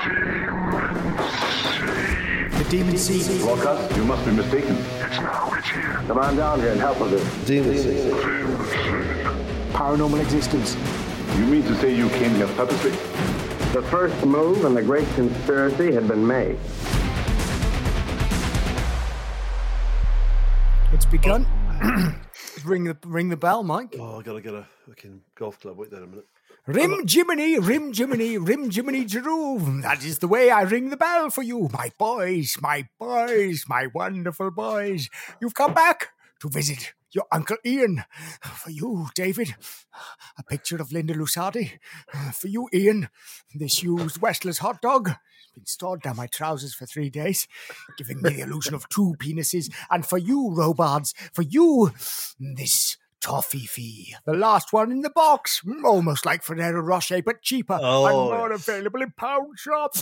The Demon Seed. Walcott, you must be mistaken. It's now, it's here. Come on down here and help with this. Demon Seed. Paranormal existence. You mean to say you came here purposely? The first move in the great conspiracy had been made. It's begun. Ring the bell, Mike. Oh, I gotta get a fucking golf club. Wait there a minute. Rim Jiminy, Rim Jiminy, Rim Jiminy Jerome. That is the way I ring the bell for you, my boys, my wonderful boys. You've come back to visit your Uncle Ian. For you, David, a picture of Linda Lusardi. For you, Ian, this used Westler's hot dog. It's been stored down my trousers for 3 days, giving me the illusion of 2 penises. And for you, Robards, for you, this toffee, the last one in the box, almost like Ferrero Rocher, but cheaper and more available in pound shops.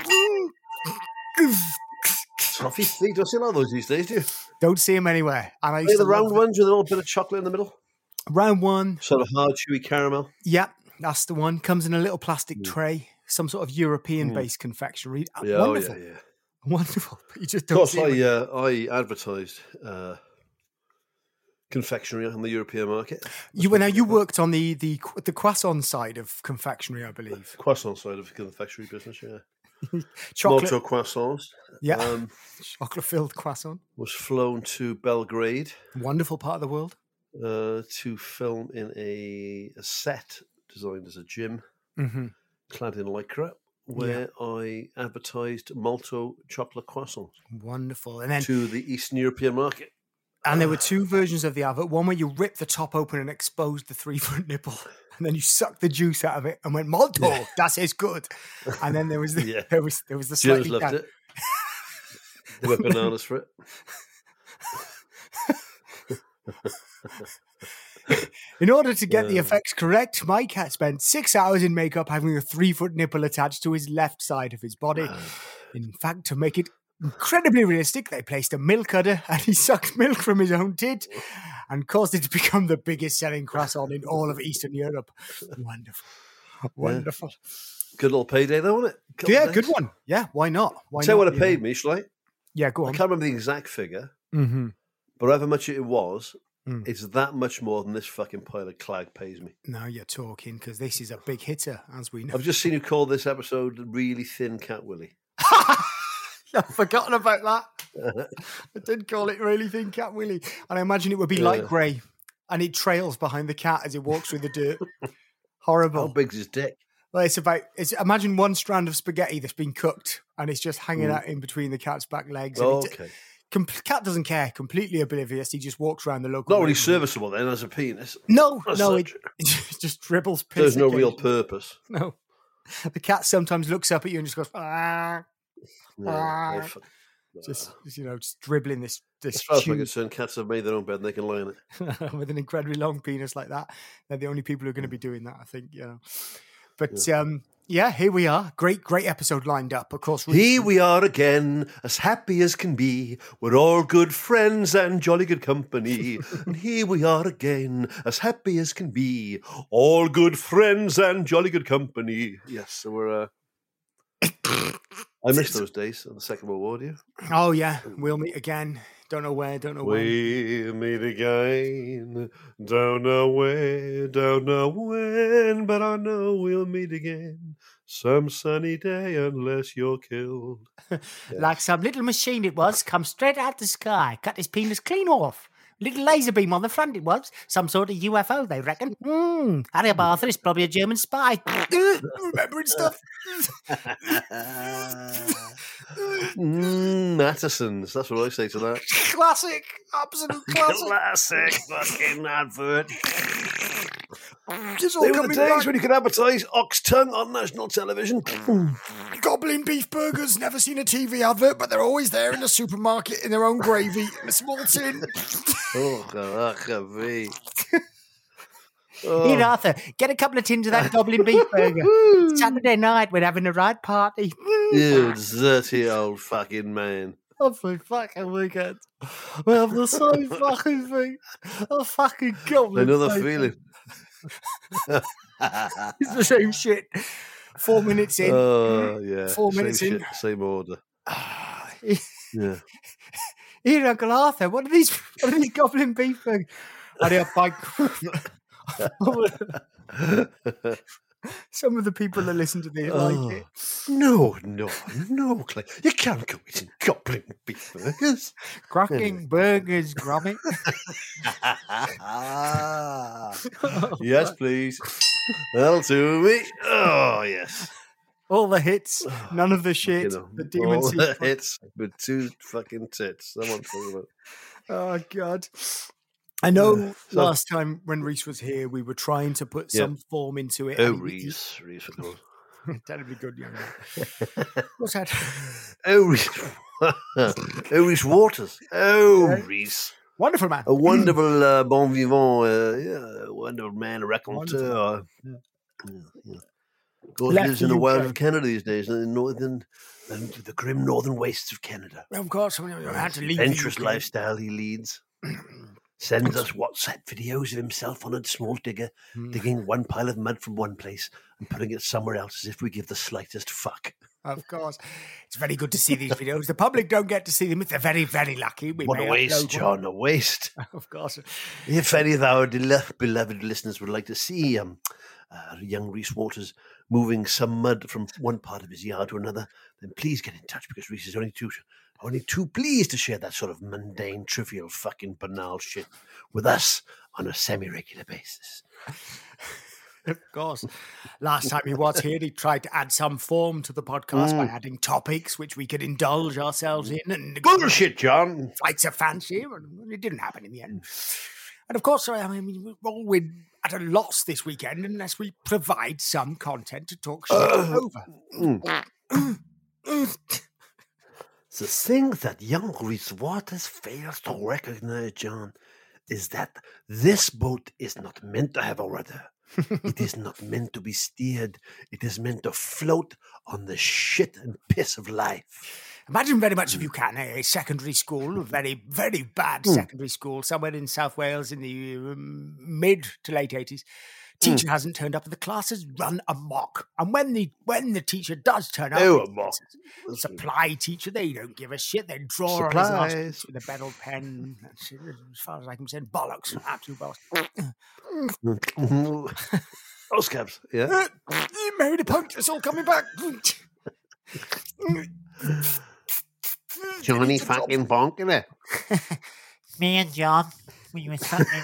Toffee feet. Don't see a lot of those these days, do you? Don't see them anywhere. And I used They're to the round love ones with a little bit of chocolate in the middle. round one. Sort of hard, chewy caramel. Yeah, that's the one. Comes in a little plastic tray, some sort of European-based confectionery. Yeah, Wonderful. oh, yeah. Wonderful. But you just Of don't course, see them. I advertised confectionery on the European market. You worked on the croissant side of confectionery, I believe. Croissant side of the confectionery business, yeah. Chocolate, Malto croissants. yeah, chocolate-filled croissant. Was flown to Belgrade Wonderful part of the world. to film in a set designed as a gym, clad in lycra, where I advertised Malto chocolate croissants Wonderful. And then to the Eastern European market. And there were 2 versions of the advert. One where you ripped the top open and exposed the 3-foot nipple, and then you sucked the juice out of it and went, Malto, that is good. And then there was the there was the Germans slightly loved it. They went bananas for it. In order to get the effects correct, Mike had spent 6 hours in makeup having a 3-foot nipple attached to his left side of his body. In fact, to make it incredibly realistic, they placed a milk udder and he sucked milk from his own tit and caused it to become the biggest selling croissant in all of Eastern Europe. Wonderful. Wonderful. Good little payday, though, wasn't it? Couple Yeah, days. good one. Yeah, why not? Why Tell you not, what it paid me, shall I? Yeah, go I on. can't remember the exact figure, Mm-hmm. but however much it was, it's that much more than this fucking pile of clag pays me. Now you're talking, because this is a big hitter, as we know. I've just seen you call this episode Really Thin Cat Willie. I've forgotten about that. I did call it Really Thin Cat Willie. And I imagine it would be light grey, and it trails behind the cat as it walks through the dirt. Horrible. How big's his dick? Well, imagine one strand of spaghetti that's been cooked, and it's just hanging out in between the cat's back legs. And Okay. Cat doesn't care, completely oblivious. He just walks around the local. Not really neighborhood. serviceable then as a penis. No, As no, it such. just dribbles piss. There's no real occasionally. purpose. No. The cat sometimes looks up at you and just goes, ah. No, Just dribbling this as far as I'm tube concerned, cats have made their own bed and they can lie in it. with an incredibly long penis like that. They're the only people who are going to be doing that, I think. But here we are. Great episode lined up. Of course, Here we are again, as happy as can be. We're all good friends and jolly good company. And here we are again, as happy as can be. All good friends and jolly good company. Yes, so we're... I miss those days of the Second World War, do you? Oh yeah, we'll meet again. Don't know where, don't know when. We'll meet again. Don't know where, don't know when, but I know we'll meet again some sunny day unless you're killed. Like some little machine it was, come straight out the sky, cut his penis clean off. Little laser beam on the front it was. Some sort of UFO, they reckon. Harry Arthur is probably a German spy. Remembering stuff. Mattersons, that's what I say to that. Classic. Absolute classic. Classic fucking advert. Just all They were the coming days back. when you could advertise ox tongue on national television. Goblin beef burgers. Never seen a TV advert, but they're always there in the supermarket in their own gravy in a small tin. Oh, God, that could be. Here, Arthur, get a couple of tins of that goblin beef burger. Saturday night, we're having a right party. You dirty old fucking man. Every fucking weekend. We have the same fucking thing. A fucking goblin Another beef. feeling. It's the same shit. 4 minutes in. Oh, yeah. 4 minutes same in. shit, same order. Yeah. Here, Uncle Arthur, what are these goblin beef burgers? And I bite. Some of the people that listen to this like it. No, Clay. You can't go eating goblin beef burgers. Cracking burgers, Grommy. Yes, please. That'll do me. Oh, yes. All the hits, none of the shit. The demon all the sequence. hits with 2 fucking tits. That's what I'm talking about. Oh, God. I know So- last time when Reese was here, we were trying to put some form into it. Oh, and Reese. Reese, of course. Terribly good, young man. What's that? Oh, Reese. Oh, Reese Waters. Oh, Reese. Wonderful man. A wonderful bon vivant, a wonderful man, a raconteur. Yeah. Of course, Left lives in the the wilds UK. of Canada these days, in the grim northern wastes of Canada. Well, of course, I had to leave. Adventurous the UK. lifestyle he leads. Sends us WhatsApp videos of himself on a small digger, digging one pile of mud from one place and putting it somewhere else as if we give the slightest fuck. Of course. It's very good to see these videos. The public don't get to see them if they're very, very lucky. We What a may waste, upload John, a waste. one. Of course. If any of our beloved listeners would like to see young Reese Waters moving some mud from one part of his yard to another, then please get in touch, because Reese is only too pleased to share that sort of mundane, trivial, fucking banal shit with us on a semi-regular basis. Of course. Last time he was here, he tried to add some form to the podcast by adding topics which we could indulge ourselves in. And Bullshit, John. flights of fancy, and it didn't happen in the end. And of course, I mean, we're at a loss this weekend unless we provide some content to talk shit over. The thing that young Reese Waters fails to recognize, John, is that this boat is not meant to have a rudder. It is not meant to be steered. It is meant to float on the shit and piss of life. Imagine very much, if you can, a secondary school, a very, very bad secondary school, somewhere in South Wales in the mid to late 80s. Teacher hasn't turned up, and the class has run amok. And when the teacher does turn up, Amok. Supply teacher, they don't give a shit. They draw on his Supplies. arse with a bevel pen. That's it, as far as I can say, bollocks, absolute bollocks. Oh, scabs, yeah. You married a punk. It's all coming back. Johnny fucking bonk, innit? Me and John, we was fucking.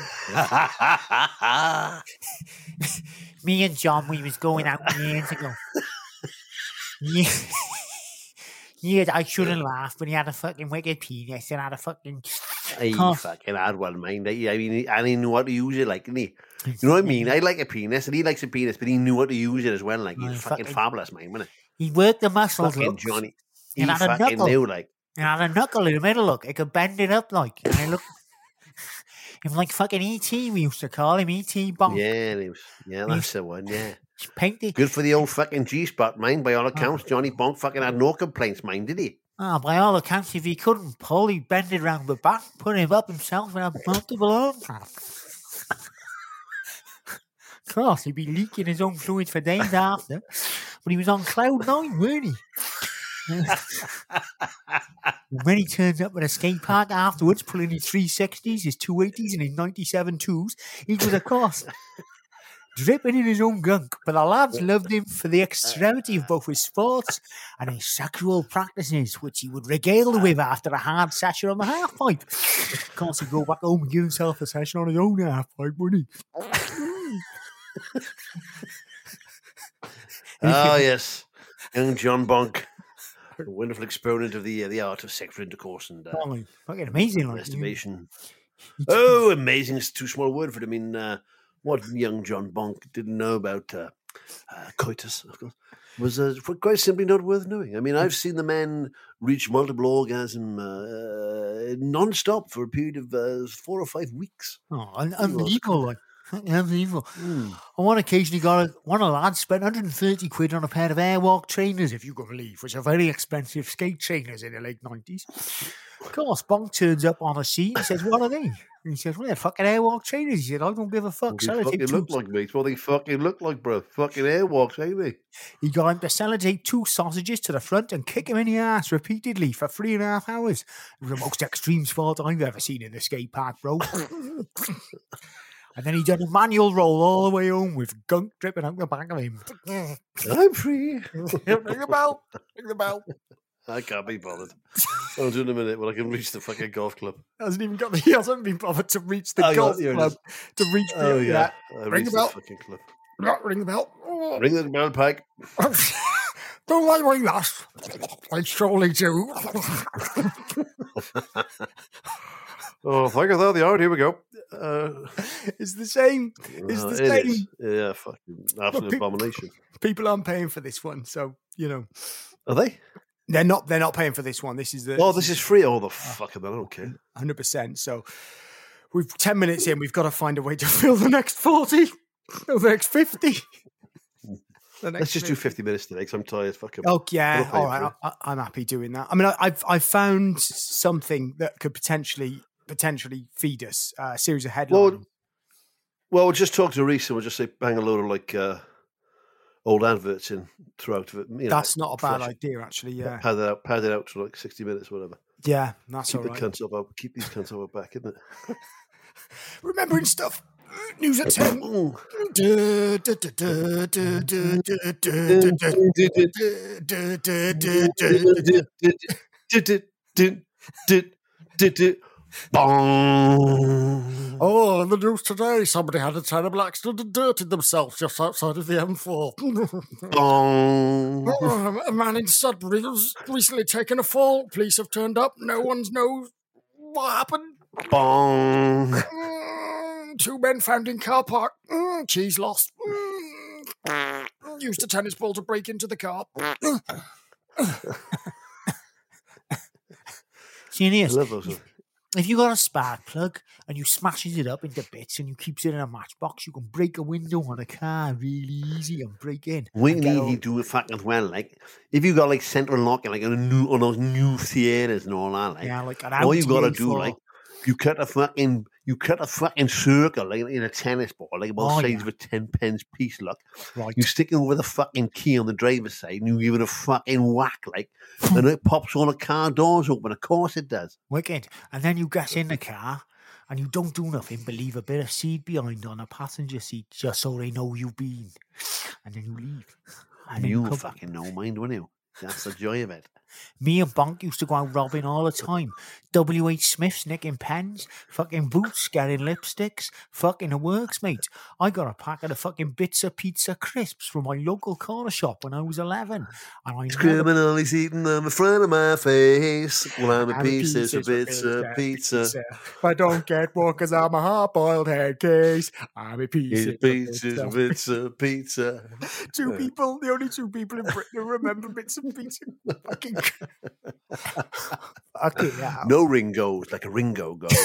Me and John, we was going out years ago. Yeah, I shouldn't laugh, but he had a fucking wicked penis and had a fucking. He fucking had one, mind. I mean, and he knew how to use it, like, didn't he? You know what I mean? I like a penis, and he likes a penis, but he knew how to use it as well. Like, he's fucking fabulous, man, wasn't He worked the muscles, Fucking look. Johnny. He And had a fucking knuckle. knew, like. And had a knuckle in the middle, look. It could bend it up, like. And I look. Him like fucking E.T., we used to call him E.T. Bonk. Yeah, and he was, yeah, that's the one, yeah. He's painted. Good for the old fucking G-spot, mind. By all accounts, Johnny Bonk fucking had no complaints, mind, did he? Oh, by all accounts, if he couldn't pull, he'd bend it round the back, put him up himself, and have multiple arms. Of course, he'd be leaking his own fluids for days after. But he was on cloud 9, weren't he? When he turns up at a skate park afterwards, pulling his 360s, his 280s, and his 97 2s, he was, of course, dripping in his own gunk. But the lads loved him for the extremity of both his sports and his sexual practices, which he would regale with after a hard session on the half pipe. Of course, he'd go back home and give himself a session on his own half pipe, wouldn't he? Oh, yes. Young John Bonk. A wonderful exponent of the art of sexual intercourse and Oh, fucking amazing. Like, masturbation. Oh, amazing is too small a word for it. I mean, what young John Bonk didn't know about coitus, of course, was quite simply not worth knowing. I mean, I've seen the man reach multiple orgasm non-stop for a period of 4 or 5 weeks. oh, unbelievable. Like. Unbelievable. On one occasion, one of the lads spent 130 quid on a pair of Airwalk trainers, if you can believe, which are very expensive skate trainers in the late 90s. Of course, Bonk turns up on a seat and says, what are they? And he says, well, they're fucking Airwalk trainers. He said, I don't give a fuck. They fucking look like me. It's what they fucking look like, bro. Fucking Airwalks, ain't they? He got him to sellotape 2 sausages to the front and kick him in the ass repeatedly for 3.5 hours. It was the most extreme sport I've ever seen in the skate park, bro. And then he done a manual roll all the way home with gunk dripping out the back of him. I'm free. Ring the bell. Ring the bell. I can't be bothered. I'll do it in a minute when I can reach the fucking golf club. He hasn't been bothered to reach the golf club. To reach the Oh, yeah. Ring the bell. Fucking club. Ring the bell. Ring the bell, Pike. Don't like ring that. I surely do. Oh, thank you, there they are. Here we go. It's the same. It's the same. Is. Yeah, fucking absolute abomination. People aren't paying for this one, so, Are they? They're not paying for this one. This is the. Oh, this is free. Oh, the fucking, I don't care. 100%. So we've 10 minutes in. We've got to find a way to fill the next 40, the next 50. Let's just do 50 minutes today because I'm tired. Fucking. Oh yeah, all right. I'm happy doing that. I mean, I've found something that could potentially feed us a series of headlines. Well, we'll just talk to Reese and we'll just say bang a load of old adverts in throughout. That's not a bad idea, actually. Yeah, pad it out to like 60 minutes, whatever. Yeah, that's keep all right. Keep these cunts off our back, isn't it? Remembering stuff. News at 10. Oh, the news today. Somebody had a terrible accident and dirtied themselves just outside of the M4. A man in Sudbury was recently taken a fall. Police have turned up. No one knows what happened. 2 men found in car park. Keys lost. Used a tennis ball to break into the car. Genius. If you got a spark plug and you smashes it up into bits and you keeps it in a matchbox, you can break a window on a car really easy and break in. We need to do it fucking well. Like if you got like central lock and like on those new theaters and all that, like, yeah, like an all you gotta do, like you cut a fucking circle like in a tennis ball, like about the size of a 10p piece, look. Right. You stick it over the fucking key on the driver's side and you give it a fucking whack, like, and it pops all the car doors open. Of course it does. Wicked. And then you get in the car and you don't do nothing but leave a bit of seed behind on a passenger seat just so they know you've been. And then you leave. And you fucking know, mind, wouldn't you? That's the joy of it. Me and Bonk used to go out robbing all the time. W.H. Smith's nicking pens, fucking Boots getting lipsticks, fucking the works, mate. I got a packet of fucking bits of pizza crisps from my local corner shop when I was 11. And I criminals eating them in front of my face. Well, I'm a piece of bits of pizza. If I don't get one because I'm a hard-boiled head case, I'm a piece of bits of pizza. The only 2 people in Britain who remember bits of pizza. Fucking no Ringos like a Ringo goes.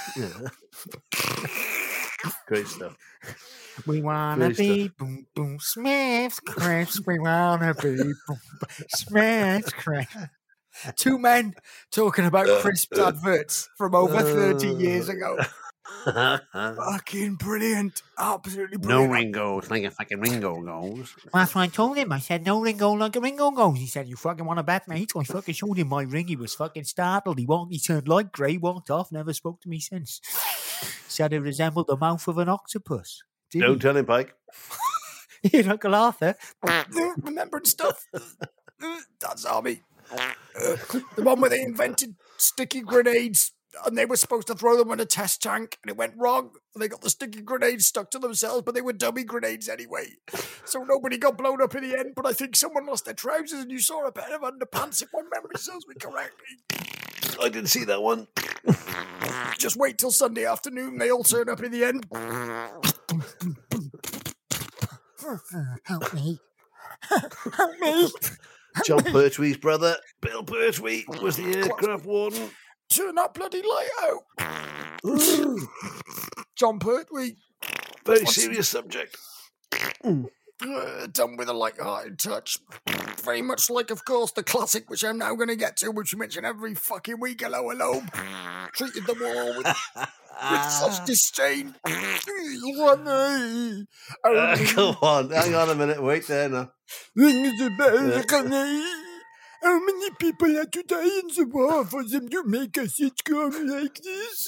Great stuff. We wanna be boom boom Smith's crisps. We wanna be boom boom Smith's crisps. 2 men talking about crisp adverts from over 30 years ago. Fucking brilliant. Absolutely brilliant. No Ringos like a fucking Ringo goes. That's what I told him. I said, no Ringo like a Ringo goes. He said, you fucking want to bet, mate? I fucking showed him my ring. He was fucking startled. He turned light grey, walked off, never spoke to me since. Said it resembled the mouth of an octopus. Don't tell him, Pike. You're Uncle Arthur. Remembering stuff. That's Army. The one where they invented sticky grenades and they were supposed to throw them in a test tank and it went wrong. They got the sticky grenades stuck to themselves, but they were dummy grenades anyway. So nobody got blown up in the end, but I think someone lost their trousers and you saw a pair of underpants, if my memory serves me correctly. I didn't see that one. Just wait till Sunday afternoon, they all turn up in the end. Help me. Help me. John Pertwee's brother, Bill Pertwee, was the aircraft warden. Turn that bloody light out. John Pertwee. Very serious subject. Done with a light-hearted touch. Very much like, of course, the classic, which I'm now going to get to, which you mention every fucking week. Hello, hello. Treated them all with such disdain. Come on, hang on a minute. Wait there now. How many people had to die in the war for them to make a sitcom like this?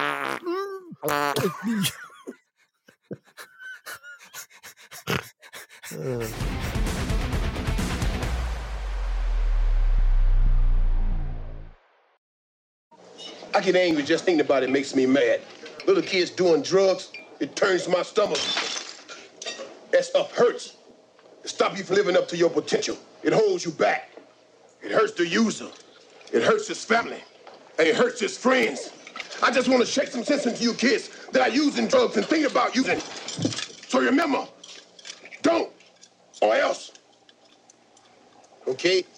I get angry just thinking about it makes me mad. Little kids doing drugs, it turns my stomach. That stuff hurts. It stops you from living up to your potential. It holds you back. It hurts the user. It hurts his family. And it hurts his friends. I just want to shake some sense into you kids that are using drugs and thinking about using. So remember, don't, or else. Okay?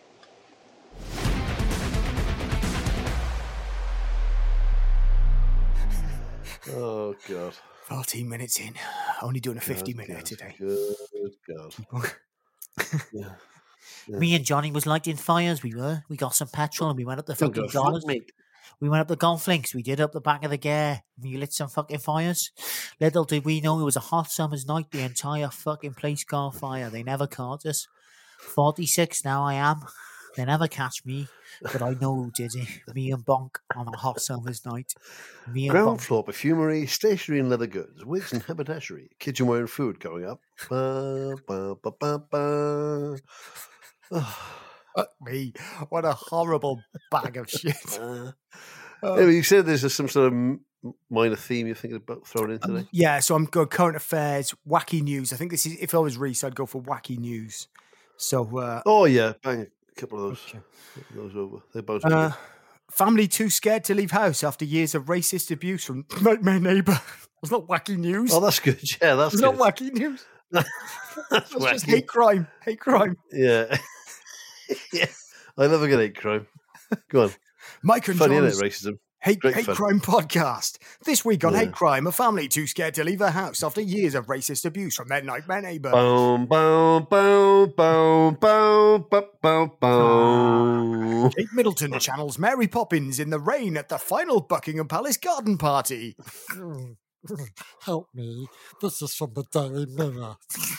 Oh, God. 14 minutes in. Only doing a 50-minute today. Good God. Yeah. Me and Johnny was lighting fires. We got some petrol and we went up the fucking golf. We went up the golf links. We did up the back of the gear. We lit some fucking fires. Little did we know it was a hot summer's night. The entire fucking place caught fire. They never caught us. 46 now I am. They never catch me, but I know who did it. Me and Bonk on a hot summer's night. Me and Ground Bonk. floor perfumery, stationery and leather goods, wigs and haberdashery, kitchenware and food going up. Ba, ba, ba, ba, ba. Fuck me. What a horrible bag of shit. Anyway, you said there's some sort of minor theme you're thinking about throwing in today? Yeah, so I'm going current affairs, wacky news. I think this is, if I was Reese, I'd go for wacky news. So, Oh, yeah, bang a couple of those over. They're both good. family too scared to leave house after years of racist abuse from nightmare neighbour. It's not wacky news. Oh, that's good. Yeah, that's It's good. not wacky news. That's It's just wacky. hate crime. Hate crime. Yeah. Yeah. I love a good hate crime. Go on. Mike and Funny, John's isn't it, racism? Hate Great fun. Crime podcast. This week on Yeah. Hate Crime, a family too scared to leave their house after years of racist abuse from their nightmare neighbour. Boom, boom, boom, boom, boom, boom, boom, boom. Kate Middleton channels Mary Poppins in the rain at the final Buckingham Palace garden party. Help me. This is from the Daily Mirror.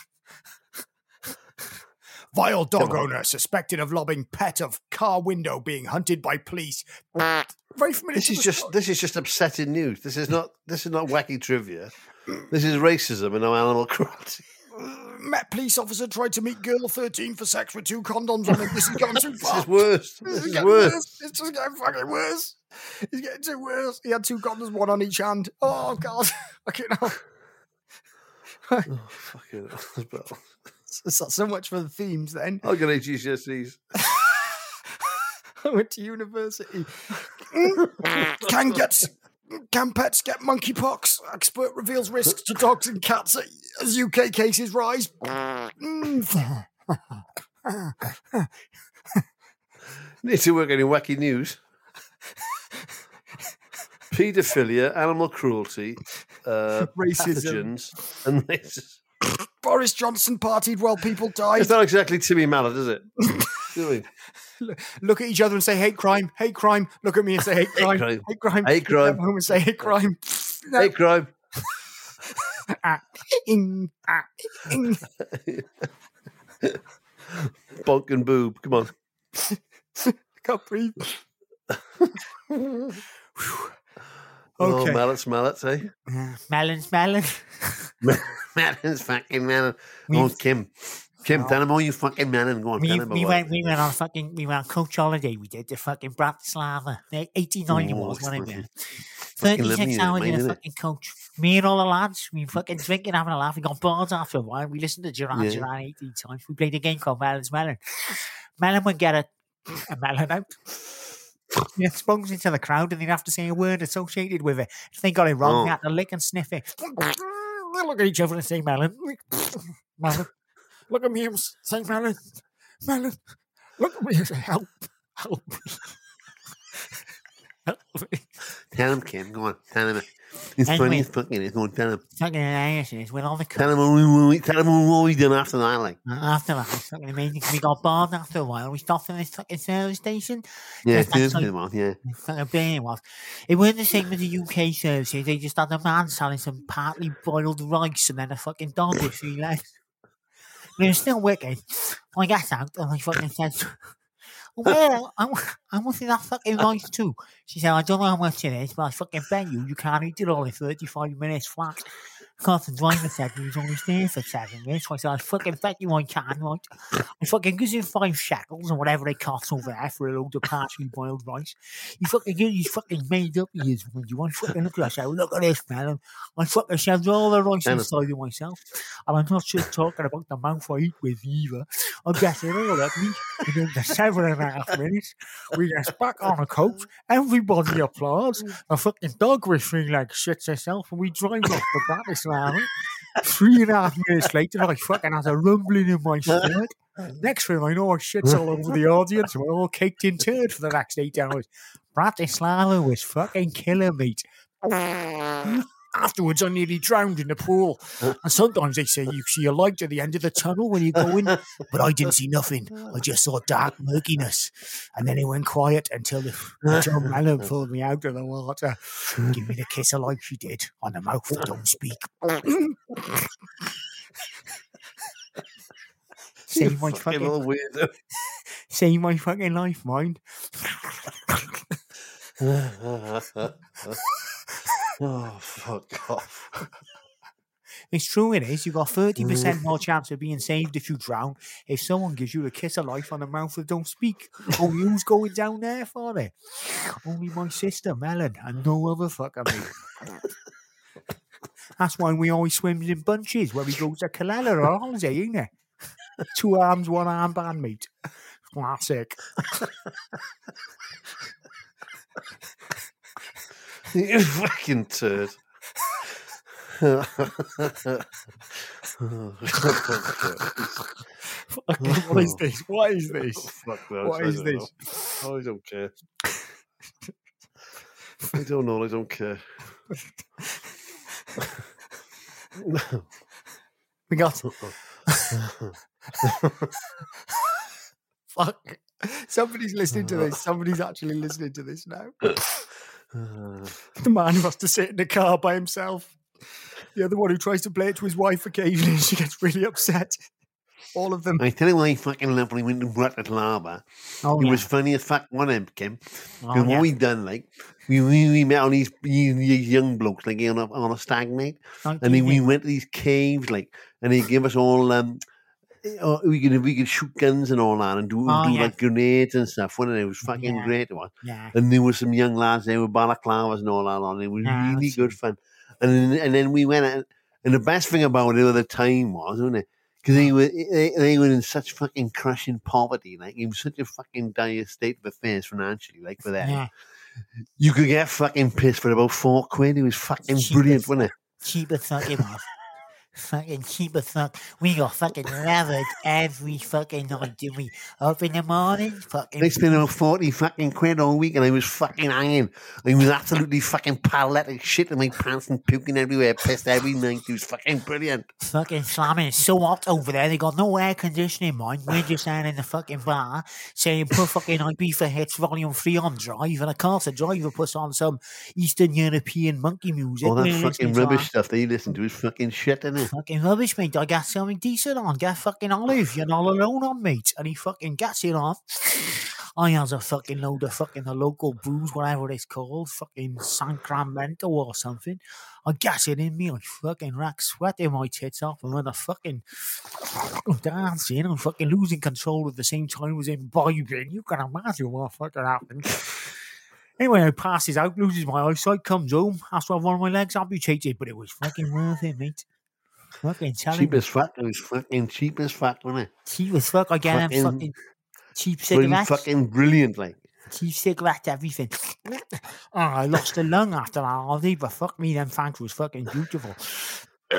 Vile dog owner suspected of lobbing pet of car window being hunted by police. Very familiar. This is just upsetting news. This is not wacky trivia. This is racism and no animal cruelty. Met police officer tried to meet girl 13 for sex with 2 condoms on him. This has gone too This far. is worse. This This is is getting worse. It's just getting fucking worse. It's getting too worse. He had 2 condoms, 1 on each hand. Oh, God. Fucking hell. Oh, fucking hell. So much for the themes then. I'm going to GCSEs. I went to university. Can pets get monkeypox? Expert reveals risks to dogs and cats as UK cases rise. Need to work on your wacky news. Paedophilia, animal cruelty, pathogens, and racism. Boris Johnson partied while people died. It's not exactly Timmy Mallet, is it? Do we? Look at each other and say hate crime, hate crime. Look at me and say hate crime, crime. hate crime. Hate crime. Look at home and say hate crime. No. Hate crime. Bonk and boob. Come on. Can't breathe. Oh, Okay. mallets, eh? Melons. Melons, fucking melon. Oh, Kim, tell him all you fucking melon. Go on, tell him We about went on coach holiday. We did the fucking Bratislava. 89 it was, wasn't it? 36 hours in a fucking coach. Me and all the lads, we fucking drinking, having a laugh. We got bored after a while. We listened to Duran 18 times. We played a game called Melons Melon. Melon would get a melon out. He exposed into the crowd and they'd have to say a word associated with it. If they got it wrong, they had to lick and sniff it. They look at each other and say melon. Melon. Look at me and say, Melon. Melon. Look at me and say, help. Help me. Help me. Tell him, Kim. Go on. Tell him. It's Anyway. funny as fucking is. Go on, tell him. Fucking hilarious it is with all the Tell him what we done after that, like. after that, it's fucking amazing. We got bored after a while. We stopped at this fucking service station. Yeah, Just that's Thursday, like- man, yeah. Fucking brilliant it was. It weren't the same as the UK services. They just had a man selling some partly boiled rice and then a fucking dog with 3 legs. But it was still wicked. I got out and I fucking said, well, I wanted that fucking rice too. She said, I don't know how much it is, but I fucking bet you can't eat it all in 35 minutes flat. Because the driver said he was only there for 7 minutes. So I said, I fucking bet you I can, right? I fucking gives him 5 shekels or whatever they cost over there for a load of partially boiled rice. He fucking gives he's fucking made up he is when you want fucking look at us. I said, look at this, man. I fucking shoved all the rice inside of myself. And I'm not just talking about the mouth I eat with either. I'm getting all at me. And in the 7.5 minutes, we get back on a coach. Everybody applauds. A fucking dog with 3 legs shits herself and we drive off the Bratislava. 3.5 minutes later, I fucking had a rumbling in my stomach. Next thing I know, I shits all over the audience and we're all caked in turd for the next 8 hours. Bratislava was fucking killer, mate. Afterwards, I nearly drowned in the pool. And sometimes they say you see a light at the end of the tunnel when you go in, but I didn't see nothing. I just saw dark murkiness. And then it went quiet until John Mellon pulled me out of the water. Give me the kiss of life she did on the mouth that don't speak. Save my Fucking little weirdo. save my fucking life, mind. Oh, fuck off. It's true, it is. You've got 30% more chance of being saved if you drown if someone gives you a kiss of life on the mouth that don't speak. Oh, who's going down there for it? Only my sister, Melon, and no other fucker, mate. That's why we always swim in bunches where we go to Kalella or holiday, ain't it? 2 arms, 1 arm band, mate. Classic. You fucking turd. What is this? What is this? Fuck that. What is this? I don't care. I don't know. I don't care. We got. Fuck. Somebody's listening to this. Somebody's actually listening to this now. The man who has to sit in the car by himself. The other one who tries to play it to his wife occasionally and she gets really upset. All of them. I tell you what I fucking love when we went to Bratislava. Oh, It yeah. was funny as fuck, wasn't it, Kim? Oh, Because yeah. what we done, like, we met all these young blokes, like, on a stag night. And then we went to these caves, like, and they give us all, we could shoot guns and all that and do yeah. like grenades and stuff, wasn't it? It was fucking Yeah. great. It was. Yeah. And there were some young lads there with balaclavas and all that on. It was Yeah, really that's good fun. And then we went out, and the best thing about it at the time was, wasn't it? Because they were in such fucking crushing poverty. Like, it was such a fucking dire state of affairs financially, like, for them. Yeah. You could get fucking pissed for about £4. It was fucking Cheap brilliant, as wasn't it? Cheap as fuck it was. Fucking cheap as fuck. We got fucking levered every fucking night, didn't we? Up in the morning, fucking. I spent about 40 fucking quid all week and I was fucking hanging. I was absolutely fucking paralytic, shit in my pants and puking everywhere, pissed every night. It was fucking brilliant. Fucking slamming. It's so hot over there. They got no air conditioning, mind. We're just down in the fucking bar saying put fucking Ibiza Hits Volume 3 on drive. And of course, the driver puts on some Eastern European monkey music. All that We're fucking listening to rubbish that. stuff they listen to is fucking shit, isn't it? Fucking rubbish, mate. I got something decent on. Get fucking Olive. You're not alone on, mate. And he fucking gets it on. I has a fucking load of fucking the local booze, whatever it's called, fucking Sacramento or something. I gas it in me. I fucking rack sweating my tits off, and when I'm dancing, I'm fucking losing control at the same time as imbibing. You can imagine what fucking happened. Anyway, I passes out, loses my eyesight, comes home, has to have one of my legs amputated, but it was fucking worth it, mate. Fucking telling Cheap me. as fuck. It was fucking cheap as fuck, wasn't it? Cheap as fuck. I get them fucking cheap Really cigarettes. fucking brilliant, like. Cheap cigarettes, everything. Oh, I lost a lung after that holiday, but fuck me, them fags was fucking beautiful.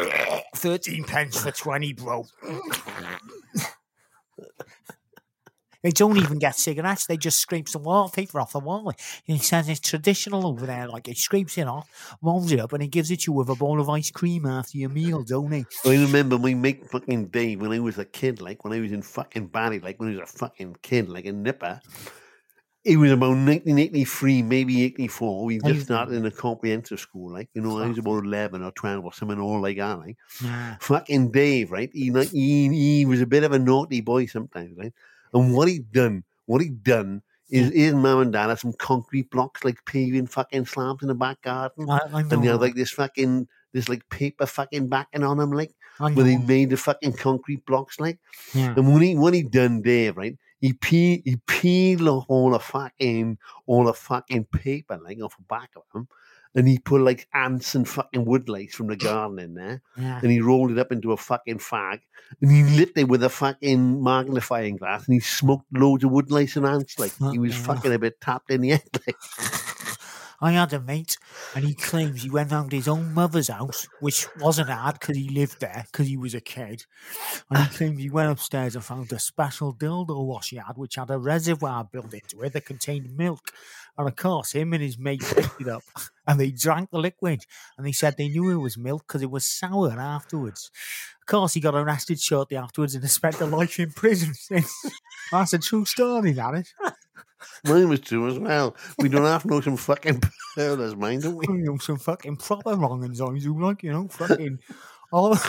13 pence for 20, bro. They don't even get cigarettes. They just scrape some wallpaper off the wall. And he says it's traditional over there. Like, he scrapes it off, rolls it up, and he gives it to you with a bowl of ice cream after your meal, don't he? I remember my mate fucking Dave when I was a kid, like when I was in fucking Barry, like when I was a fucking kid, like a nipper. It was about 1983, maybe 84. We just started in a comprehensive school, like, you know, I was about 11 or 12 or something all like that, like. Yeah. Fucking Dave, right? He was a bit of a naughty boy sometimes, right? And what he'd done is his mum and dad had some concrete blocks, like paving fucking slabs in the back garden. And they had like this like paper fucking backing on them, like, where they made the fucking concrete blocks, like. Yeah. And what he done, Dave, right? He peeled all the fucking paper, like, off the back of them. And he put like ants and fucking woodlice from the garden in there. Yeah. And he rolled it up into a fucking fag. And he lit it with a fucking magnifying glass. And he smoked loads of woodlice and ants. Like, he was fucking a bit tapped in the head. Like. I had a mate, and he claims he went round his own mother's house, which wasn't hard because he lived there, because he was a kid. And he claims he went upstairs and found a special dildo wash he had, which had a reservoir built into it that contained milk. And of course, him and his mate picked it up, and they drank the liquid. And they said they knew it was milk because it was sour afterwards. Of course, he got arrested shortly afterwards and has spent a life in prison since. That's a true story, that is. Mine was true as well. We don't have to know some fucking pearlers, mind, don't we? You know, some fucking proper wrongins I do, like, you know, fucking all.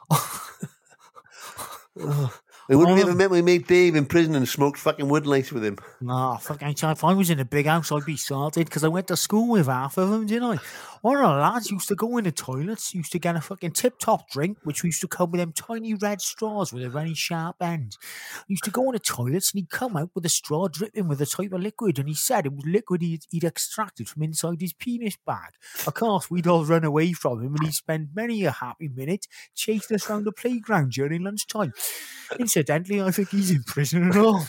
I wouldn't have ever met my mate Dave in prison and smoked fucking woodlice with him. Nah, fucking, if I was in a big house, I'd be sorted because I went to school with half of them, didn't I? One of the lads used to go in the toilets, used to get a fucking tip-top drink, which used to come with them tiny red straws with a very sharp end. He used to go in the toilets and he'd come out with a straw dripping with a type of liquid, and he said it was liquid he'd extracted from inside his penis bag. Of course, we'd all run away from him, and he'd spend many a happy minute chasing us around the playground during lunchtime. Incidentally, I think he's in prison and all.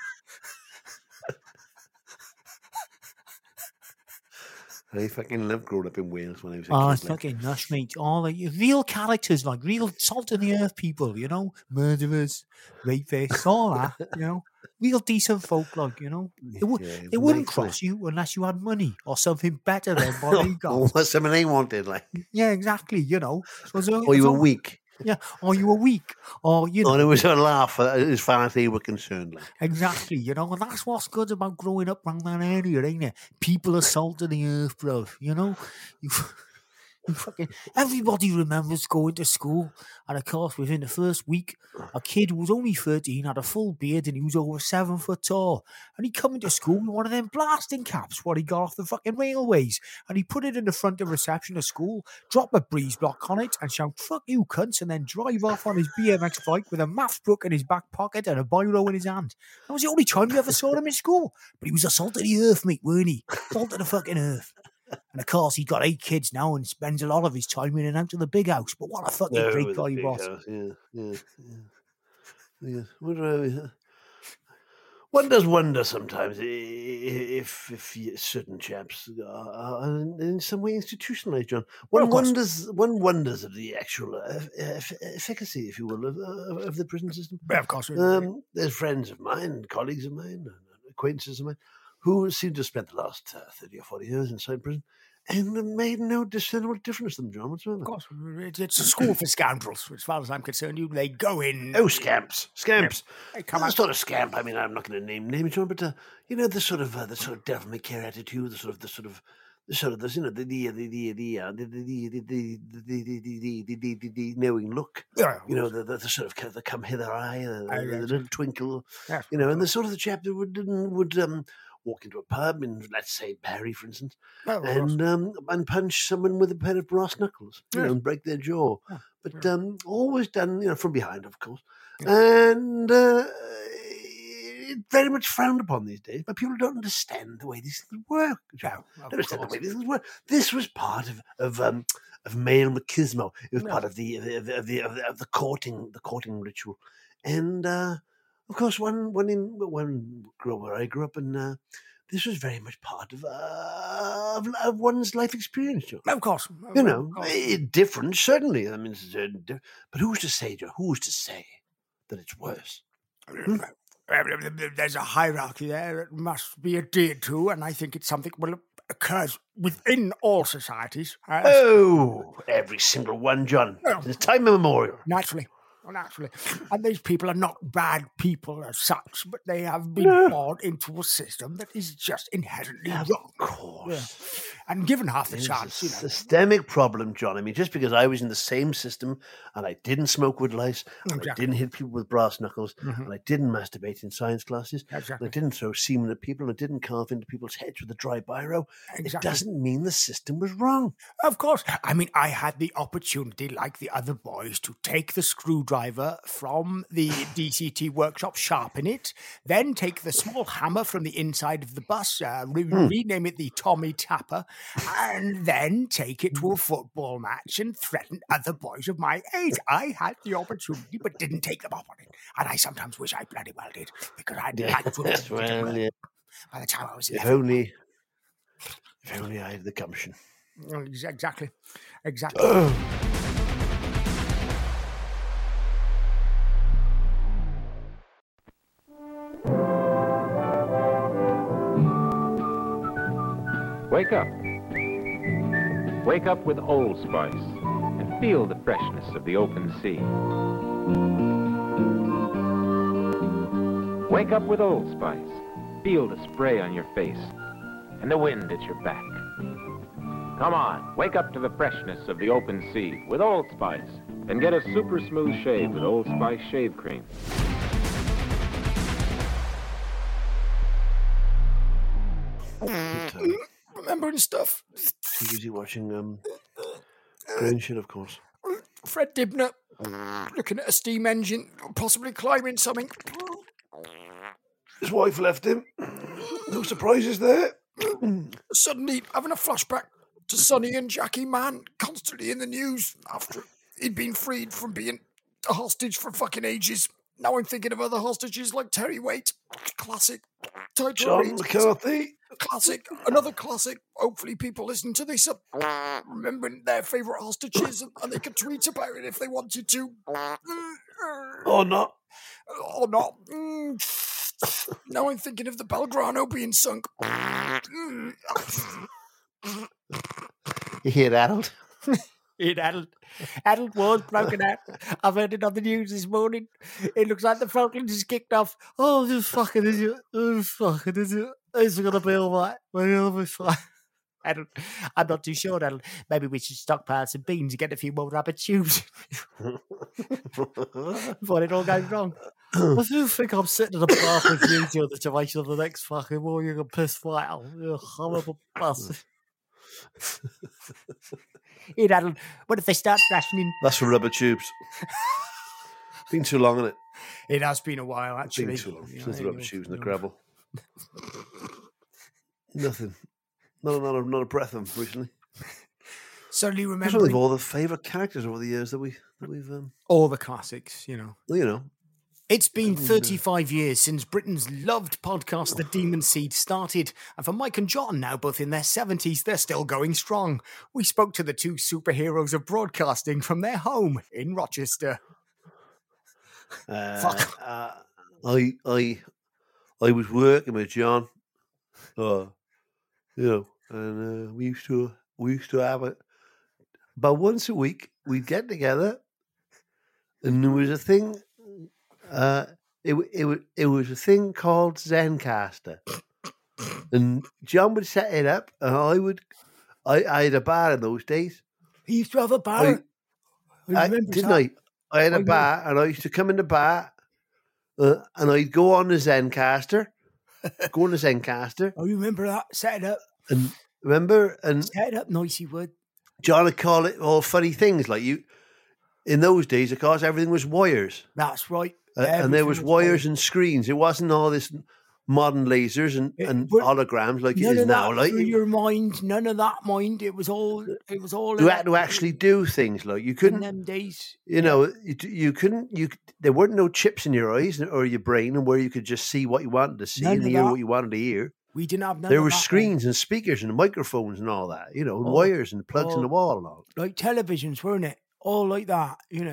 I fucking loved growing up in Wales when I was a Oh, kid. fucking nush, mate. All like real characters, like real salt of the earth people, you know? Murderers, rapists, all that, you know? Real decent folk, like, you know? They wouldn't cross you unless you had money or something better than what they got. Or something they wanted, like. Yeah, exactly, you know? Or you were weak. Yeah, or you were weak, or, you know. Or it was a laugh as far as they were concerned. Like. Exactly, you know, and that's what's good about growing up around that area, ain't it? People are salt of the earth, bro, you know? You fucking, everybody remembers going to school, and of course, within the first week, a kid who was only 13 had a full beard and he was over 7 foot tall, and he come into school with one of them blasting caps what he got off the fucking railways, and he put it in the front of reception of school, drop a breeze block on it, and shout "fuck you, cunts," and then drive off on his BMX bike with a maths book in his back pocket and a biro in his hand. That was the only time you ever saw him in school, but he was a salt of the earth, mate, weren't he? Salt of the fucking earth. And of course, he's got 8 kids now and spends a lot of his time in and out of the big house. But what a fucking great guy he was. Yeah. One does wonder sometimes if certain chaps are in some way institutionalized, John. One wonders of the actual efficacy, if you will, of the prison system. Of course. There's friends of mine, colleagues of mine, acquaintances of mine, who seem to have spent the last 30 or 40 years inside prison and made no discernible difference to them, John, whatsoever. Of course, it's a school for scoundrels. As far as I'm concerned, they go in. Oh, scamps. They come That out. sort of scamp. I mean, I'm not going to name names, John, but you know, the sort of devil may care attitude, the knowing look, you know, the sort of the come hither eye, the little twinkle, you know, and the sort of the chap that would walk into a pub in, let's say, Barry, for instance, and punch someone with a pair of brass knuckles, you know, and break their jaw, but always done, you know, from behind, of course, and very much frowned upon these days, but people don't understand the way these things work. Don't understand the way these things work. This was part of male machismo. It was part of the courting ritual, and of course, one where I grew up, and this was very much part of one's life experience, Joe. Of course. You know, different certainly. I mean, but who's to say, Joe? Who's to say that it's worse? There's a hierarchy there that must be adhered to, and I think it's something that occurs within all societies. Oh, every single one, John. Since time immemorial. Naturally. And these people are not bad people as such, but they have been born into a system that is just inherently wrong. Of course. Yeah. And given half the It's chance, a systemic problem, John. I mean, just because I was in the same system and I didn't smoke wood lice, and I didn't hit people with brass knuckles, and I didn't masturbate in science classes, and I didn't throw semen at people, and I didn't carve into people's heads with a dry biro, it doesn't mean the system was wrong. Of course. I mean, I had the opportunity, like the other boys, to take the screwdriver from the DCT workshop, sharpen it, then take the small hammer from the inside of the bus, rename it the Tommy Tapper, and then take it to a football match and threaten other boys of my age. I had the opportunity, but didn't take them up on it. And I sometimes wish I bloody well did, because I'd like to have by the time I was 11. If only I had the gumption. Exactly. Wake up. Wake up with Old Spice and feel the freshness of the open sea. Wake up with Old Spice. Feel the spray on your face and the wind at your back. Come on, wake up to the freshness of the open sea with Old Spice and get a super smooth shave with Old Spice Shave Cream. Remembering stuff. Too busy watching Grand Shit, of course. Fred Dibner looking at a steam engine, possibly climbing something. His wife left him. No surprises there. Suddenly having a flashback to Sonny and Jackie Mann, constantly in the news after he'd been freed from being a hostage for fucking ages. Now I'm thinking of other hostages like Terry Waite. Classic. John McCarthy. Classic. Another classic. Hopefully people listen to this remembering their favourite hostages and they can tweet about it if they wanted to. Or not. Or not. Now I'm thinking of the Belgrano being sunk. You hear Adult? Adult was broken out. I've heard it on the news this morning. It looks like the Falklands is kicked off. Oh, just fucking is it? Oh, fucking is it? It's going to be all right. We'll be fine. Adult, I'm not too sure, Adult. Maybe we should stockpile some beans and get a few more rubber tubes before it all goes wrong. I do think I'm sitting in a bath with you till the duration of the next fucking war. You're going to piss right out. You're a horrible bastard. Hey, Adult, what if they start rationing? That's for rubber tubes. Been too long, hasn't it? It has been a while, actually. Been too long since the rubber tubes and the gravel. Nothing. Not a breath of them recently. Suddenly That's remembering one of all the favourite characters over the years that we've all the classics, you know. You know. It's been 35 years since Britain's loved podcast, The Demon Seed, started. And for Mike and John, now both in their 70s, they're still going strong. We spoke to the two superheroes of broadcasting from their home in Rochester. I was working with John, and we used to have it about once a week. We'd get together, and there was a thing. It was a thing called Zencaster, and John would set it up, and I had a bar in those days. He used to have a bar. I had a bar, and I used to come in the bar, and I'd go on the Zencaster. Oh, you remember that? Set it up. And remember? And set it up nice, he would. John would call it all funny things. Like you, in those days, of course, everything was wires. That's right. And there was wires and screens. It wasn't all this modern lasers and holograms like it is now. Like your mind, none of that mind. It was all. You had to actually do things like you couldn't. In them days, you know, you couldn't. There weren't no chips in your eyes or your brain, and where you could just see what you wanted to see and hear what you wanted to hear. We didn't have. There were screens and speakers and microphones and all that. You know, and wires and plugs in the wall and all. Like televisions, weren't it? All like that. You know.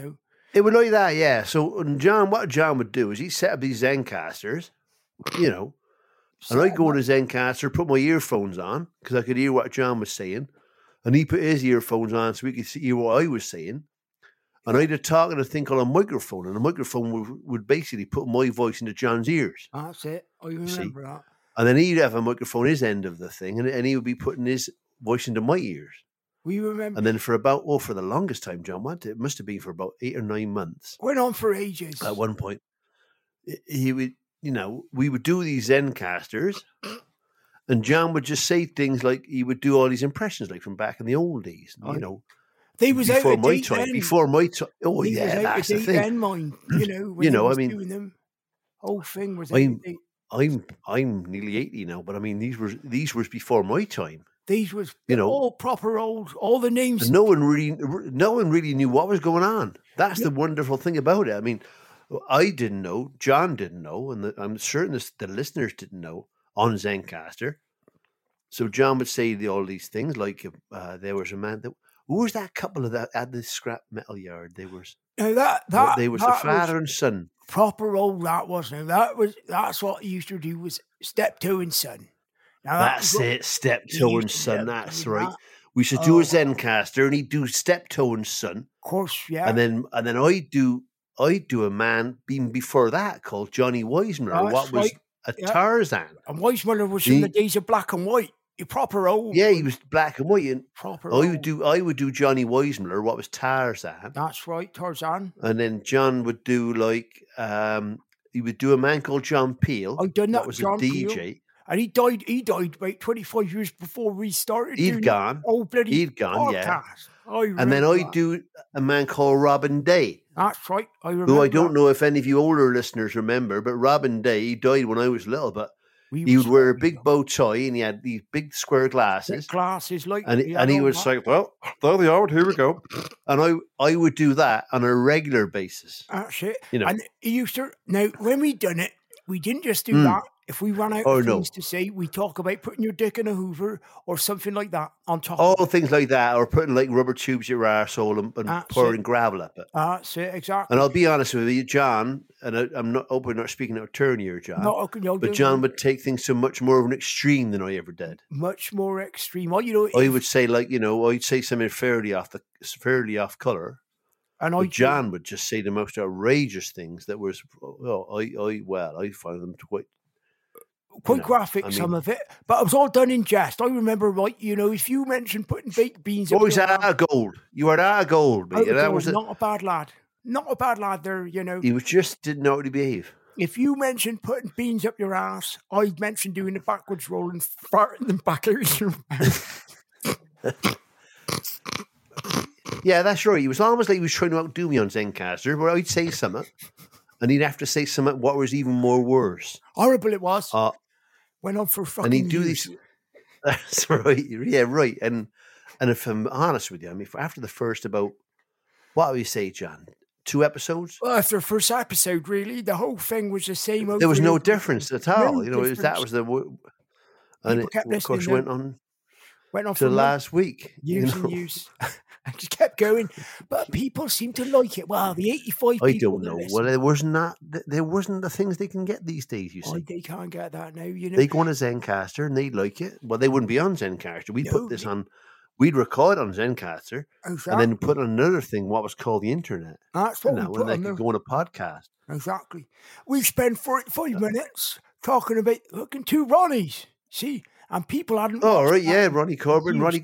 It would like that, yeah. So what John would do is he'd set up these Zencasters, you know, and I'd go to the Zencaster, put my earphones on because I could hear what John was saying, and he put his earphones on so we could hear what I was saying. And I'd talk on a thing called a microphone, and the microphone would basically put my voice into John's ears. That's it. I remember that. And then he'd have a microphone his end of the thing, and he would be putting his voice into my ears. We remember. And then for the longest time, John, it must have been for about 8 or 9 months. Went on for ages. At one point, he would, we would do these Zencasters, and John would just say things like he would do all these impressions like from back in the old days, They was before out of my date time. then. Before my time. Oh He was yeah, out that's of the date thing. then, mine. When he was doing them, whole thing was out of date. I'm nearly 80 now, but I mean these were before my time. These was all proper old, all the names. And no one really knew what was going on. That's the wonderful thing about it. I mean, I didn't know, John didn't know, and I'm certain the listeners didn't know on Zencastr. So John would say all these things like there was a man that. Who was that couple that at the scrap metal yard? They were they was the father and son. Proper old that was. Now that's what he used to do was Steptoe and Son. Now that's it, Steptoe and Son. That's right. We should do a Zencastr, and he'd do Steptoe and Son. Of course, yeah. And then I'd do a man being before that called Johnny Weissmuller. What was a Tarzan? And Weissmuller was in the days of black and white. You're proper old. Yeah, he was black and white. And proper. I would do Johnny Weissmuller. What was Tarzan? That's right, Tarzan. And then John would do he would do a man called John Peel. I done that. Was John a DJ. Peel. And he died about 25 years before we started. He'd gone. Oh, bloody He'd gone, podcast. Yeah. And then I'd do a man called Robin Day. That's right. I remember. Who I don't know if any of you older listeners remember, but Robin Day, he died when I was little, but he would wear a big bow tie and he had these big square glasses. And he was like, well, there they are, here we go. And I would do that on a regular basis. That's it. And he used to, now, when we done it, we didn't just do that. If we ran out of things to say, we talk about putting your dick in a Hoover or something like that on top. All things like that, or putting like rubber tubes in your arsehole and pouring gravel up it. That's it, exactly. And I'll be honest with you, John, and I'm not speaking out of turn here, John. But John would take things to much more of an extreme than I ever did. Much more extreme. Well, I would say I'd say something fairly off colour. And John would just say the most outrageous things that was. I find them quite graphic, some of it, but it was all done in jest. I remember, right? If you mentioned putting baked beans, you are gold. You are out of gold, mate. That was not a bad lad. Not a bad lad there. He just didn't know how to behave. If you mentioned putting beans up your ass, I'd mention doing the backwards roll and farting them back out your mouth. Yeah, that's right. He was almost like he was trying to outdo me on Zencastr, where I'd say something, and he'd have to say something what was even more worse. Horrible it was. Went on for fucking. And he'd do these. That's right. Yeah, right. And if I'm honest with you, I mean, after the first about what would you say, John? 2 episodes? Well, after the first episode, really, the whole thing was the same. There was no difference at all. That was the. And it, of course, went on to last week. Years and years. I just kept going, but people seem to like it. Well, the 85 people. I don't know. Well, there wasn't the things they can get these days. You see, they can't get that now. They go on a Zencastr and they like it. Well, they wouldn't be on Zencastr. We'd put this on. We'd record on Zencastr and then put on another thing, what was called the internet. That's what we put and they could go on a podcast. Exactly. We spent 45 minutes talking about looking 2 Ronnies. See. And people hadn't. Oh, right, yeah, Ronnie Corbin, Ronnie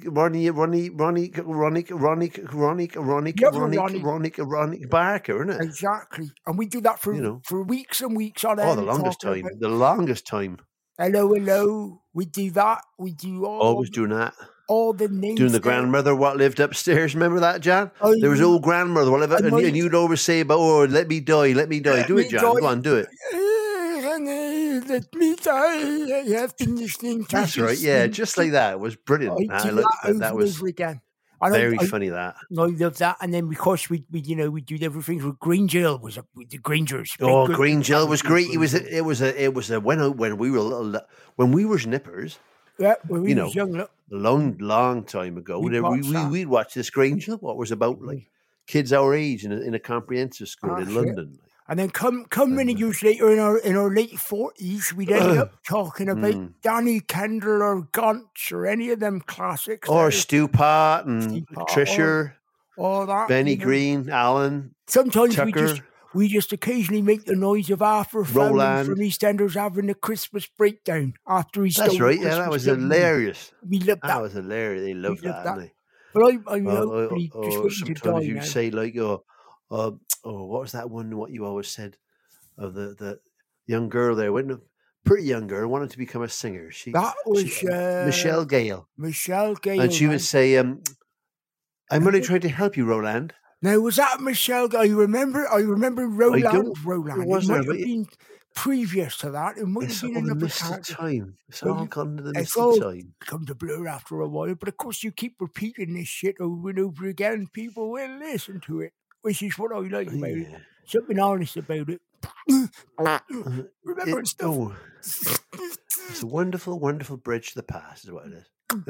Barker, isn't it? Exactly, and we do that for weeks and weeks on end. Oh, the longest time. Hello. We do that. We do always doing that. All the names. Doing the grandmother what lived upstairs. Remember that, John? There was old grandmother what lived up, and you'd always say about, let me die. Do it, John. Go on, do it. Let me die. I have been listening to. That's right. Yeah, just like that. It was brilliant. That was again. Very funny. That I love that. And then because we do everything with Green Jill was the Grangers. Oh, Green Jill was great. It was a when we were little, when we were nippers. Yeah, when we was young. A long time ago. We'd watch this Green Jill. What was about like kids our age in a comprehensive school in That's it. London. And then come many years later in our late 40s, we'd end up talking about Danny Kendall or Gantz or any of them classics. Or Stu Part and Stu Part, Trisher, all that. Benny you know. Green, Alan. Sometimes Tucker. we just occasionally make the noise of Arthur Fowler Roland. from EastEnders having a Christmas breakdown after he stole That's right. the Yeah, that was Christmas dinner. hilarious. We loved that. That was hilarious. They loved We that, loved didn't they? But I'm hopefully just waiting to die sometimes you now. say like, what was that one? What you always said of the young girl there, pretty young girl, wanted to become a singer. That was Michelle Gale, Michelle Gale. and she man. would say, "I'm only trying to help you, Roland." Now, was that Michelle? I remember Roland. don't- Roland. it It wasn't might her, have but been previous to that. It might It's have all been the another mist of character. time. It's Well, all gone to the it's mist all of time. come to blur after a while. But of course, you keep repeating this shit over and over again. People will listen to it, which is what I like about it. Yeah. Something honest about it. Remembering stuff. It's a wonderful, wonderful bridge to the past, is what it is.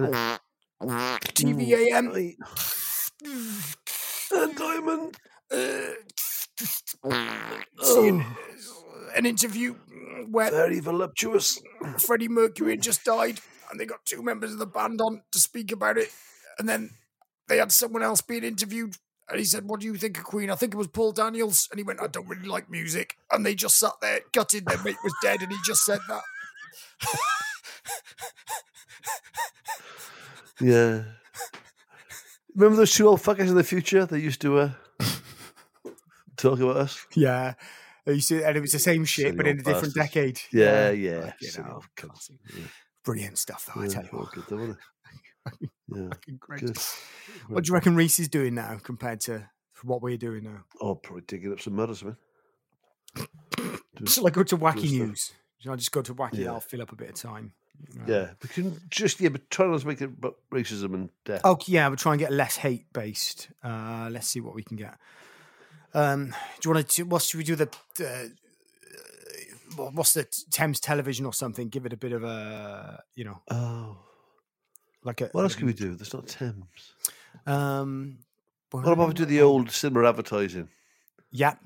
TVAM. And Diamond. Seeing an interview where Very voluptuous. Freddie Mercury had just died, and they got two members of the band on to speak about it, and then they had someone else being interviewed, and he said, "What do you think of Queen?" I think it was Paul Daniels, and he went, "I don't really like music," and they just sat there gutted their mate was dead, and he just said that. Yeah. Remember those two old fuckers in the future that used to talk about us? Yeah. And it was the same shit, Silly but in a old different bastards. decade. Yeah. You Silly know, old cunts. Yeah. brilliant stuff, though, I tell you all what. good, though, wasn't it? Yeah. Great. Good. What do you reckon Reese is doing now compared to what we're doing now? Oh, probably digging up some mud or something. Shall I go to Wacky stuff. News? Shall I just go to Wacky? Yeah. I'll fill up a bit of time. Yeah, we can but try not to make it about racism and death. Oh, yeah, we'll try and get less hate-based. Let's see what we can get. Do you want to, what should we do? What's the Thames Television or something? Give it a bit of a, Oh. like a... What else can we do? There's not Thames. What What about we do the old cinema advertising? Yeah.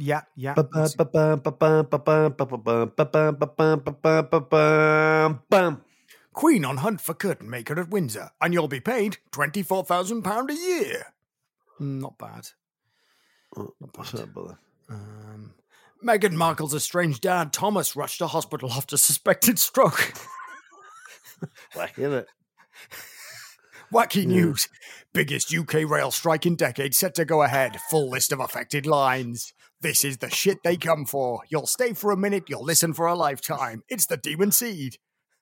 Bam. Queen on hunt for curtain maker at Windsor, and you'll be paid £24,000 a year. Not bad. What's that, brother? Meghan Markle's estranged dad, Thomas, rushed to hospital after suspected stroke. Whack, isn't it? Wacky news. Biggest UK rail strike in decades set to go ahead. Full list of affected lines. This is the shit they come for. You'll stay for a minute, you'll listen for a lifetime. It's the Demon Seed.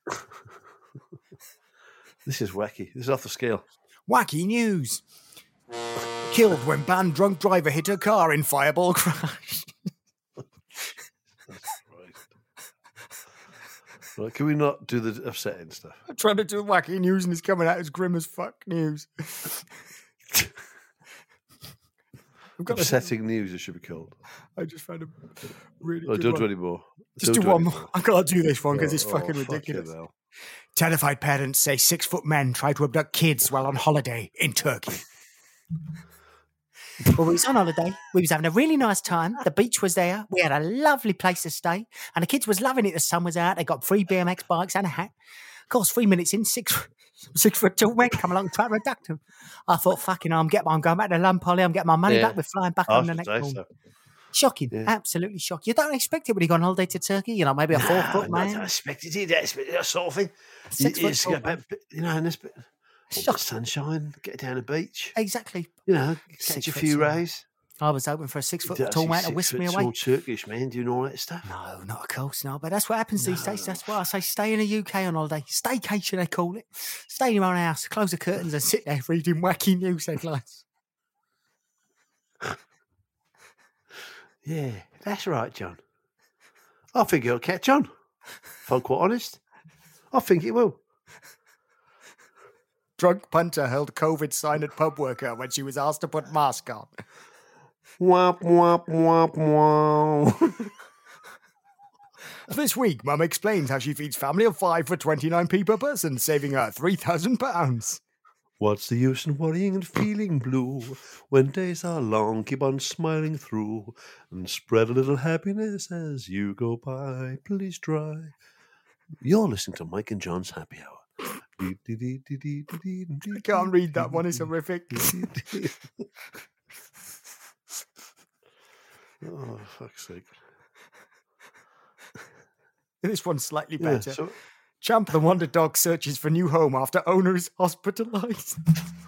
This is wacky. This is off the scale. Wacky news. Killed when banned drunk driver hit her car in fireball crash. Right, can we not do the upsetting stuff? I'm trying to do wacky news and it's coming out as grim as fuck news. Upsetting news, it should be called. I just found a really Oh, good don't one. do any more. Just Don't do one any more. I gotta do this one because it's Oh, fucking fuck ridiculous. you now. Terrified parents say 6-foot men try to abduct kids while on holiday in Turkey. Well, we was on holiday. We was having a really nice time. The beach was there. We had a lovely place to stay. And the kids was loving it. The sun was out. They got 3 BMX bikes and a hat. Of course, 3 minutes in, 6-foot-tall men come along trying to abduct them. I thought, fucking hell, I'm going back to Lumpolly. I'm getting my money Yeah. back. We're flying back I on the should next say one. so. Shocking. Yeah. Absolutely shocking. You don't expect it when you go on holiday to Turkey. You know, maybe a 4-foot I man. don't expect it. You don't expect that sort of thing. 6 You foot just tall get man. back, in this bit. Shocking. Sunshine, get down the beach. Exactly. Catch 6 a foot few tall. rays. I was hoping for a 6-foot-tall Actually, man to whisk me 6 foot away. tall Turkish man doing all that stuff. No, not of course, no. But that's what happens these days. That's why I say stay in the UK on holiday. Staycation, they call it. Stay in your own house, close the curtains and sit there reading wacky news headlines. Yeah, that's right, John. I think it'll catch on. If I'm quite honest, I think it will. Drunk punter held COVID sign at pub worker when she was asked to put mask on. Womp, womp, womp, womp. This week, Mum explains how she feeds family of 5 for 29p per person, saving her £3,000. What's the use in worrying and feeling blue when days are long? Keep on smiling through and spread a little happiness as you go by. Please try. You're listening to Mike and John's Happy Hour. I can't read that one. It's horrific. Oh, fuck's sake. This one's slightly Yeah, better. so Champ the Wonder Dog searches for new home after owner is hospitalized.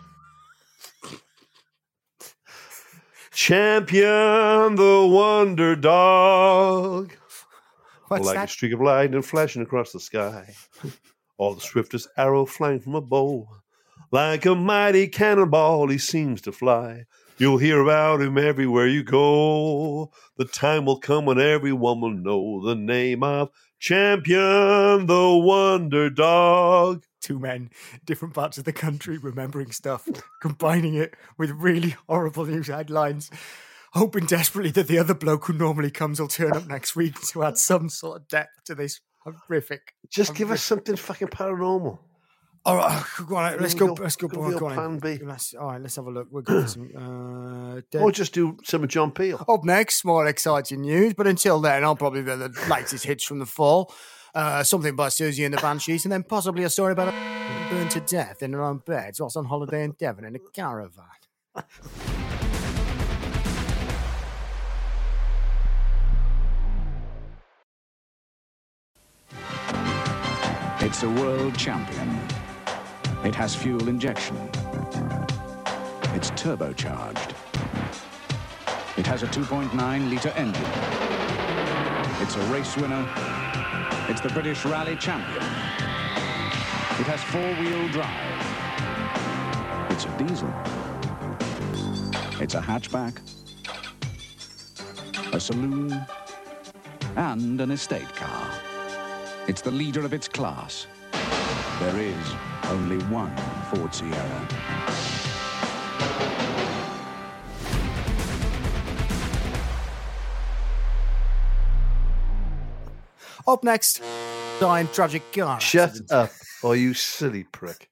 Champion the Wonder Dog. What's like that? a streak of lightning flashing across the sky, or the swiftest arrow flying from a bow. Like a mighty cannonball, he seems to fly. You'll hear about him everywhere you go. The time will come when everyone will know the name of Champion the Wonder Dog. Two men, different parts of the country, remembering stuff, combining it with really horrible news headlines, hoping desperately that the other bloke who normally comes will turn up next week to add some sort of depth to this horrific. Just give us something fucking paranormal. All right, go on, let's go. Let's go. Go on, for go your on. plan B. All right, let's have a look. We'll go for some. Or just do some of John Peel. Up next, more exciting news. But until then, I'll probably be the latest hits from the fall. Something by Susie and the Banshees, and then possibly a story about a burned to death in her own bed whilst on holiday in Devon in a caravan. It's a world champion. It has fuel injection. It's turbocharged. It has a 2.9-litre engine. It's a race winner. It's the British Rally Champion. It has four-wheel drive. It's a diesel. It's a hatchback, a saloon, and an estate car. It's the leader of its class. There is only one Ford Sierra. Up next, dying tragic car. Shut accident. up, or you silly prick.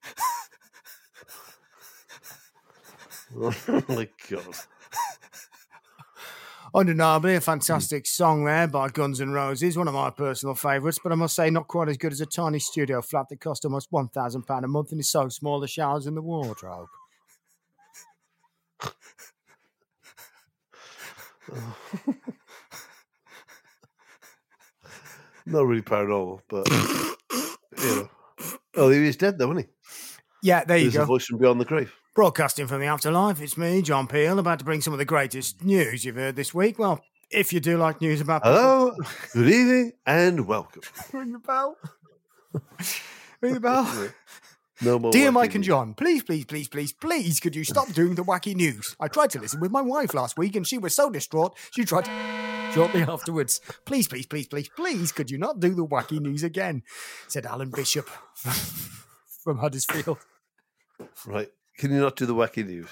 Oh my God. Undeniably a fantastic song there by Guns N' Roses, one of my personal favourites, but I must say not quite as good as a tiny studio flat that cost almost £1,000 a month and is so small the shower's in the wardrobe. Not really paranormal, but you know. Oh, he's dead though, isn't he? Yeah, there you There's a go. voice from beyond the grave. Broadcasting from the afterlife, it's me, John Peel, about to bring some of the greatest news you've heard this week. Well, if you do like news about... Hello, good evening, and welcome. Ring the bell. Ring the bell. No more. Dear wacky Mike and news. John, please, could you stop doing the wacky news? I tried to listen with my wife last week and she was so distraught, she tried shortly afterwards. Please, could you not do the wacky news again? Said Alan Bishop from Huddersfield. Right. Can you not do the wacky news?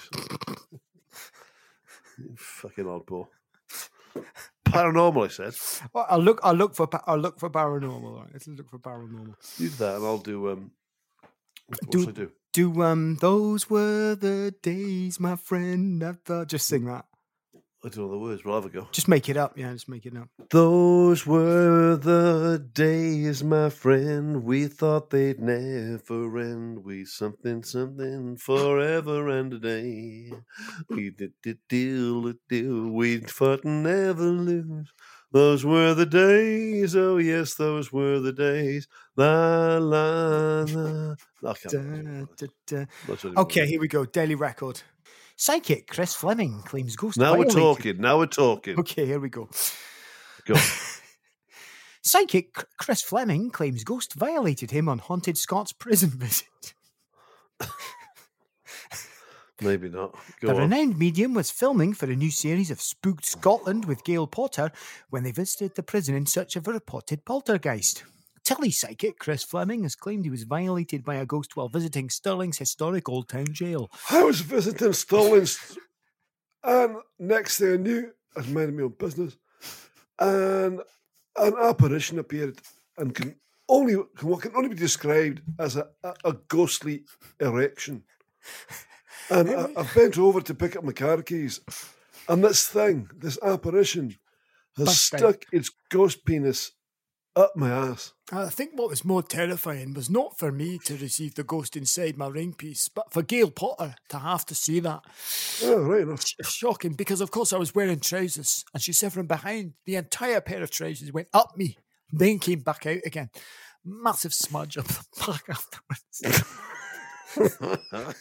You fucking oddball. Paranormal, I said. Well, I'll look for paranormal. Right? Let's look for paranormal. You do that, and I'll do. What should I do? Those were the days, my friend. Just sing that. I don't know the words. We'll have a go. Just make it up. Yeah, just make it up. Those were the days, my friend. We thought they'd never end. We something forever and a day. We did deal. We fought and never lose. Those were the days. Oh yes, those were the days. La la la. I can't. Okay, here we go. Daily Record. Psychic Chris Fleming claims ghost. Now we're violated- talking. Now we're talking. Okay, here we go. Go. Psychic Chris Fleming claims ghost violated him on haunted Scots prison visit. Maybe not. The Go on. renowned medium was filming for a new series of Spooked Scotland with Gail Potter when they visited the prison in search of a reported poltergeist. Tele-psychic Chris Fleming has claimed he was violated by a ghost while visiting Stirling's historic Old Town Jail. I was visiting Stirling's, and next thing I knew, I was minding my own business, and an apparition appeared and what can only be described as a ghostly erection. And I've bent over to pick up my car keys, and this apparition, has Bust out. stuck its ghost penis up my ass. I think what was more terrifying was not for me to receive the ghost inside my ring piece, but for Gail Potter to have to see that. Oh, right enough. Shocking, because of course I was wearing trousers, and she said from behind, the entire pair of trousers went up me, then came back out again. Massive smudge up the back afterwards.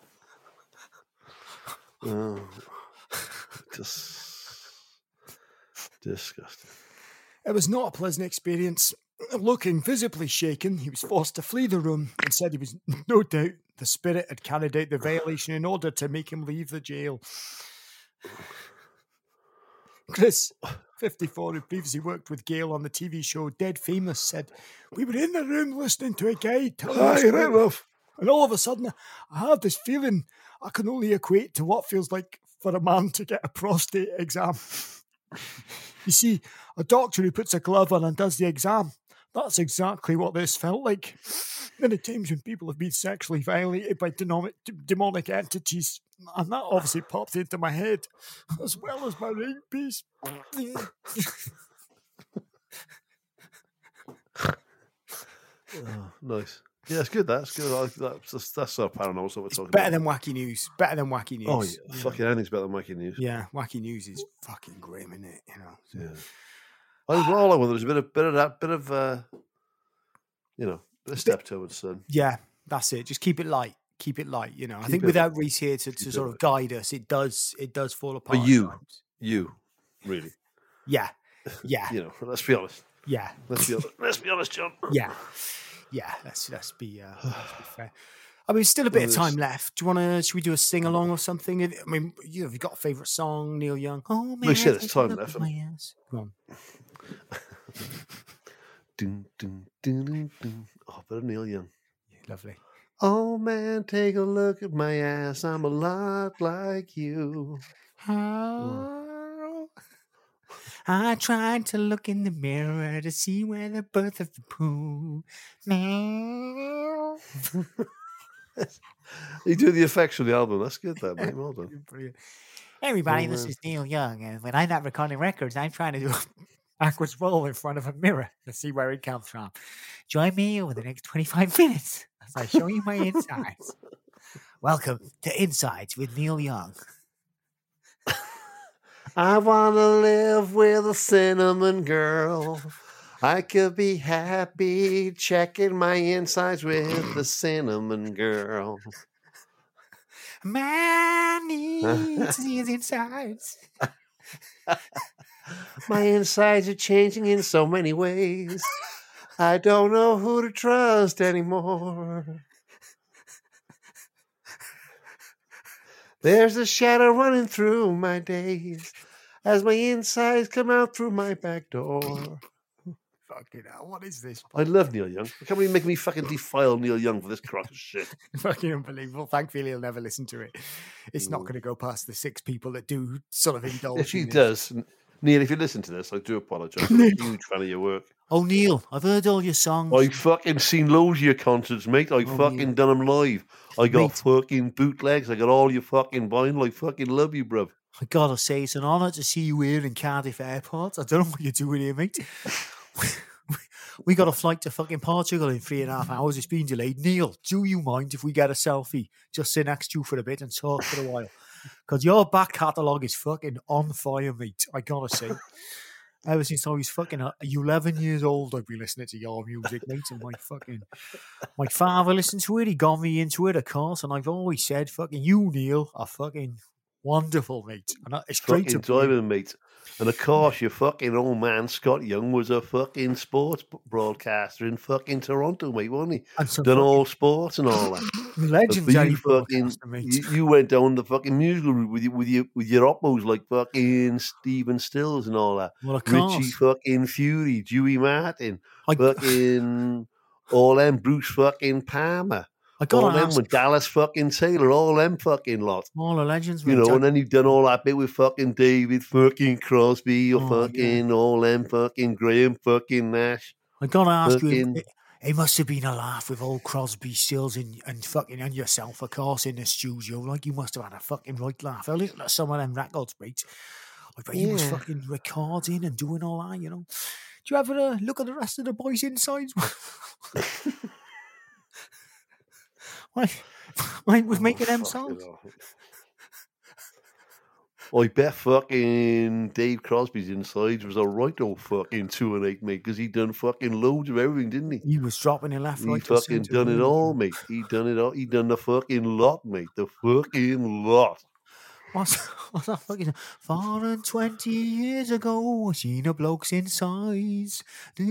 Oh, just disgusting. It was not a pleasant experience. Looking visibly shaken, he was forced to flee the room and said he was no doubt the spirit had carried out the violation in order to make him leave the jail. Chris, 54, who previously worked with Gail on the TV show Dead Famous, said, "We were in the room listening to a guy telling us, Aye, right enough. and all of a sudden I had this feeling I can only equate to what feels like for a man to get a prostate exam. You see, a doctor who puts a glove on and does the exam, that's exactly what this felt like. Many times when people have been sexually violated by demonic entities, and that obviously popped into my head, as well as my ring piece." Oh, nice. Yeah, it's good. That's good. That's sort of paranormal stuff we're talking Better about. than wacky news. Better than wacky news. Oh, yeah. Fucking anything's better than wacky news. Yeah, wacky news is fucking grim, isn't it? You know. So. Yeah. I was all I wanted was a bit of that, bit of bit of Steptoe and Son. Yeah, that's it. Just keep it light. Keep it light. You know, I Keep think it- without Reese here to keep it sort of light. guide us, it does fall apart. But at you, times. really, Yeah, yeah, you know. Let's be honest. yeah, Let's be honest, John. yeah, yeah. Let's be fair. I mean, still a bit of time left. Do you want to? Should we do a sing along or something? I mean, have you got a favourite song, Neil Young? Oh man, We said it's take a time look left, at my ass. Come on. Dun, dun, dun, dun, dun. Oh, but Neil Young. Lovely. Oh man, take a look at my ass. I'm a lot like you. I tried to look in the mirror to see where the birth of the poo. Now. You do the effects for the album. That's good, that mate. Well done. Brilliant. Hey everybody, Oh, this man. is Neil Young, and when I'm not recording records, I'm trying to do a backwards roll in front of a mirror to see where it comes from. Join me over the next 25 minutes as I show you my insides. Welcome to Insides with Neil Young. I want to live with a cinnamon girl. I could be happy checking my insides with the cinnamon girl. Man needs his insides. My insides are changing in so many ways. I don't know who to trust anymore. There's a shadow running through my days as my insides come out through my back door. Fucking hell, what is this? I love Neil Young. I can't believe making me fucking defile Neil Young for this crock of shit. Fucking unbelievable. Thankfully, he'll never listen to it. It's not going to go past the 6 people that do sort of indulge. If he in it. does, Neil, if you listen to this, I do apologise. I'm a huge fan of your work. Oh, Neil, I've heard all your songs. I fucking seen loads of your concerts, mate. I fucking done them live. I got Mate. fucking bootlegs. I got all your fucking vinyl. I fucking love you, bruv. I gotta say, it's an honour to see you here in Cardiff Airport. I don't know what you're doing here, mate. We got a flight to fucking Portugal in 3.5 hours. It's been delayed. Neil, do you mind if we get a selfie? Just sit next to you for a bit and talk for a while. Because your back catalogue is fucking on fire, mate. I gotta say. Ever since I was fucking 11 years old, I've been listening to your music, mate. And my father listened to it. He got me into it, of course. And I've always said, fucking you, Neil, are fucking wonderful, mate. And it's straight Fucking to driving, mate. And of course, your fucking old man, Scott Young, was a fucking sports broadcaster in fucking Toronto, mate, wasn't he? And some Done fucking all sports and all that. legendary You fucking, broadcaster, mate. you went down the fucking musical route with your oppos like fucking Stephen Stills and all that. Well, of Richie course. fucking Fury, Dewey Martin, I- fucking all them, Bruce fucking Palmer. I gotta All them ask- with Dallas fucking Taylor, all them fucking lot. All the legends, You mate. know, and then you've done all that bit with fucking David fucking Crosby or Oh, fucking all them fucking Graham fucking Nash. I gotta ask you, fucking- It must have been a laugh with old Crosby, Stills, and fucking and yourself, of course, in the studio. Like, you must have had a fucking right laugh. I listened to some of them records, mate. I bet you was fucking recording and doing all that, you know. Do you ever look at the rest of the boys' insides? Why was making them songs? I bet fucking Dave Crosby's insides was a right old fucking 2 and 8, mate, because he done fucking loads of everything, didn't he? He was dropping it left, right, He fucking done it all, mate. He done it all. He done the fucking lot, mate. The fucking lot. What's that fucking 420 years ago? I seen a bloke's insides.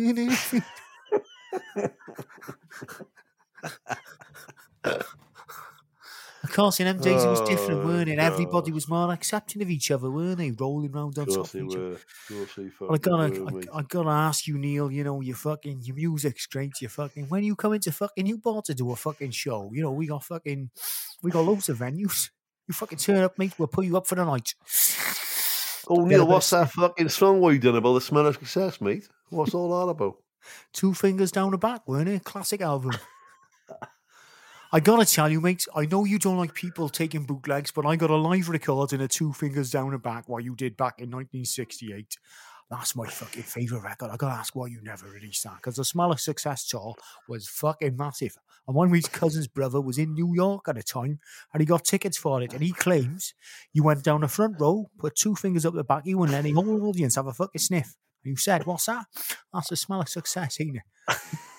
Of course, in them days it was different, weren't it? Everybody was more accepting of each other, weren't they? Rolling around on top of each other. I gotta ask you, Neil. You know, your music's great. When you come into fucking Newport to do a fucking show, you know we got loads of venues. You fucking turn up, mate. We'll put you up for the night. Oh, Neil, what's that fucking song what you done about the smell of success, mate? What's all that about? 2 Fingers Down the Back, weren't it? Classic album. I gotta tell you, mate, I know you don't like people taking bootlegs, but I got a live recording of 2 Fingers Down the Back, what you did back in 1968. That's my fucking favourite record. I gotta ask why you never released that, because the Smell of Success tour was fucking massive. And one of his cousin's brother was in New York at the time, and he got tickets for it, and he claims you went down the front row, put 2 fingers up the back, you wouldn't let any whole audience have a fucking sniff. And you said, what's that? That's the Smell of Success, ain't it?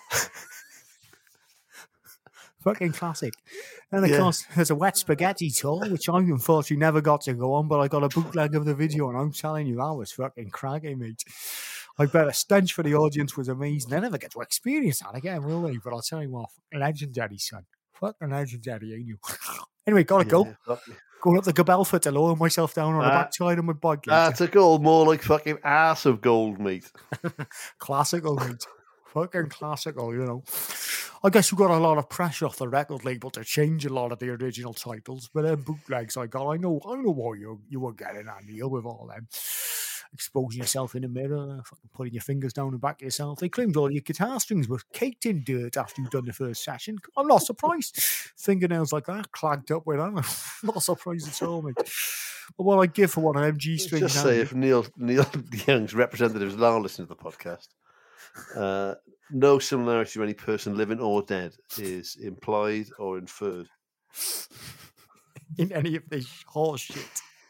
Fucking classic. And of course, there's a Wet Spaghetti tour, which I unfortunately never got to go on, but I got a bootleg of the video, and I'm telling you, that was fucking cracking, mate. I bet a stench for the audience was amazing. They never get to experience that again, will they? But I'll tell you what, legendary, son. Fucking legendary, ain't you? Anyway, gotta go. Going up the Gabelford to lower myself down on the backside of my bike. That's a gold, more like fucking ass of gold, mate. Classical, mate. Fucking classical, you know. I guess you got a lot of pressure off the record label to change a lot of the original titles, but then bootlegs I got. I know what you were getting at, Neil, with all them. Exposing yourself in the mirror, fucking putting your fingers down the back of yourself. They claimed all your guitar strings were caked in dirt after you'd done the first session. I'm not surprised. Fingernails like that, clagged up with that. I'm not surprised at all, mate. But what I'd give for one of them G strings. Just say if Neil Young's representatives are listening to the podcast, no similarity to any person living or dead is implied or inferred in any of this horse shit.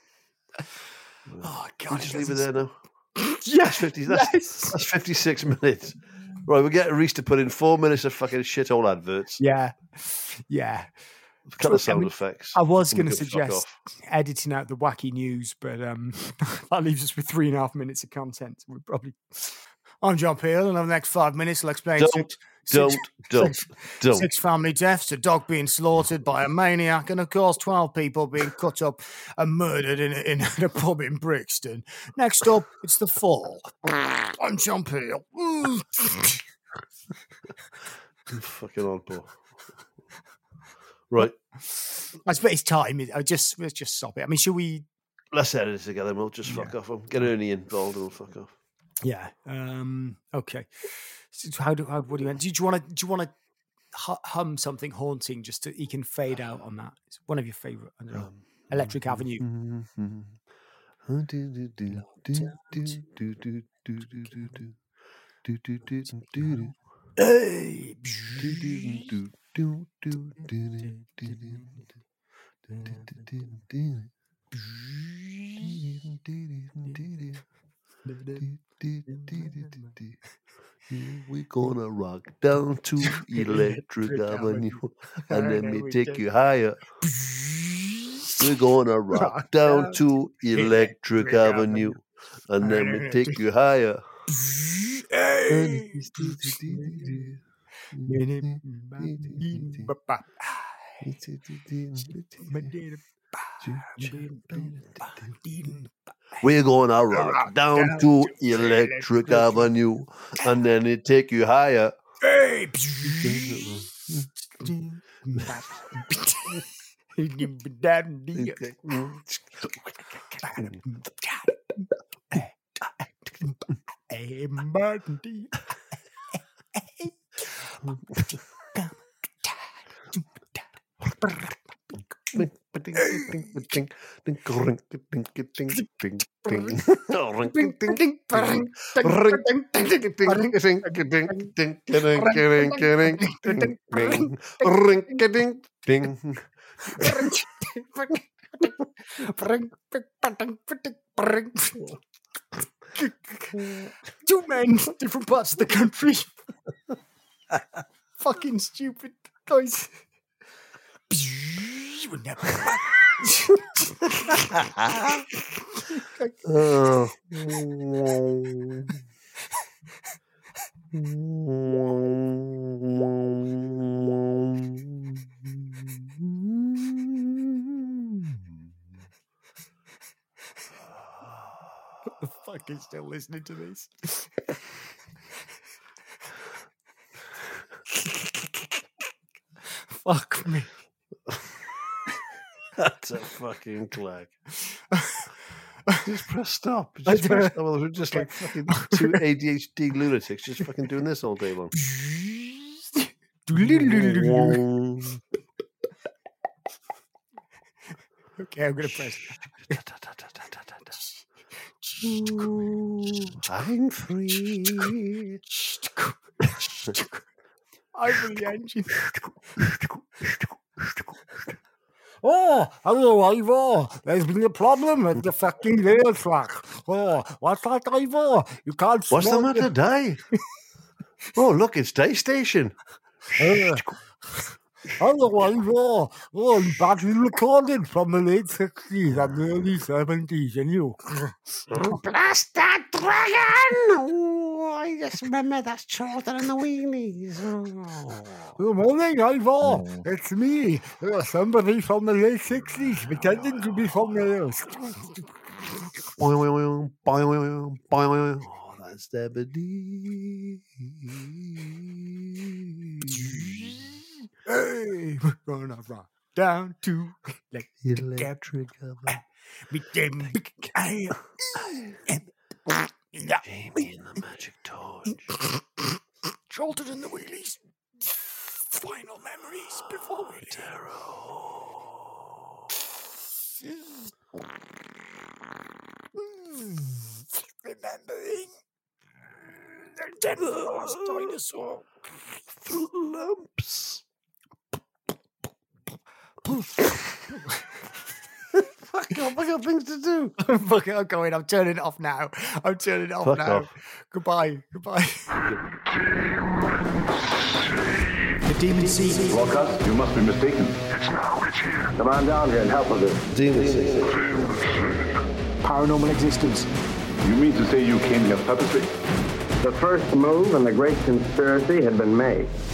Oh God! We just leave it there now. Yes, that's 56 minutes. Right, we'll get Reese to put in 4 minutes of fucking shithole adverts. Yeah. Cut the sound effects. I was going to suggest editing out the wacky news, but that leaves us with 3.5 minutes of content. We're probably. I'm John Peel, and over the next 5 minutes, I'll explain six family deaths, a dog being slaughtered by a maniac, and of course 12 people being cut up and murdered in a pub in Brixton. Next up, it's The Fall. I'm John Peel. Fucking oddball. Right. I suppose it's time. Let's just stop it. I mean, should we... Let's edit it together, we'll just fuck off. Get Ernie involved and we'll fuck off. Yeah. Okay. So what do you want? Do you want to hum something haunting just so he can fade out on that? It's one of your favorite. I don't know. Electric Avenue. Hey. We're gonna rock down to Electric Avenue and let me take you higher. We're gonna rock down to Electric Avenue and let me take you higher. We're gonna rock down to Electric Avenue and then it take you higher. Two men, different parts of the country. Fucking stupid guys. The fuck is still listening to this? Fuck me. That's a fucking clag. Just press stop. Just press stop. We're just like fucking two ADHD lunatics just fucking doing this all day long. Okay, I'm going to press. I'm free. I'm the engine. Oh, hello, Ivor. There's been a problem with the fucking rail track. Oh, what's that, Ivor? You can't What's the smell matter, it. Di? Oh, look, it's Day Station. Hello, Ivor. Oh, you badly recorded from the late 60s and the early 70s, and you. Blast that dragon! Oh, I just remember that's shorter than the weenies. Oh. Good morning, Ivor. It's me, somebody from the late 60s, pretending to be from Wales. Oh, that's Debbie. Hey, we're gonna rock down to Electric oven. Jamie and the magic torch. Jolted in the wheelies. Final memories before we remembering the death of the last dinosaur. Lumps. Fuck off, I got things to do. Fuck it, I'm going. I'm turning it off now. I'm turning it off Fuck now. off. Goodbye. Goodbye. The Demon Sea. Broadcast, you must be mistaken. Come on down here and help with this. Demon Sea. Paranormal existence. You mean to say you came here purposely? The first move in the great conspiracy had been made.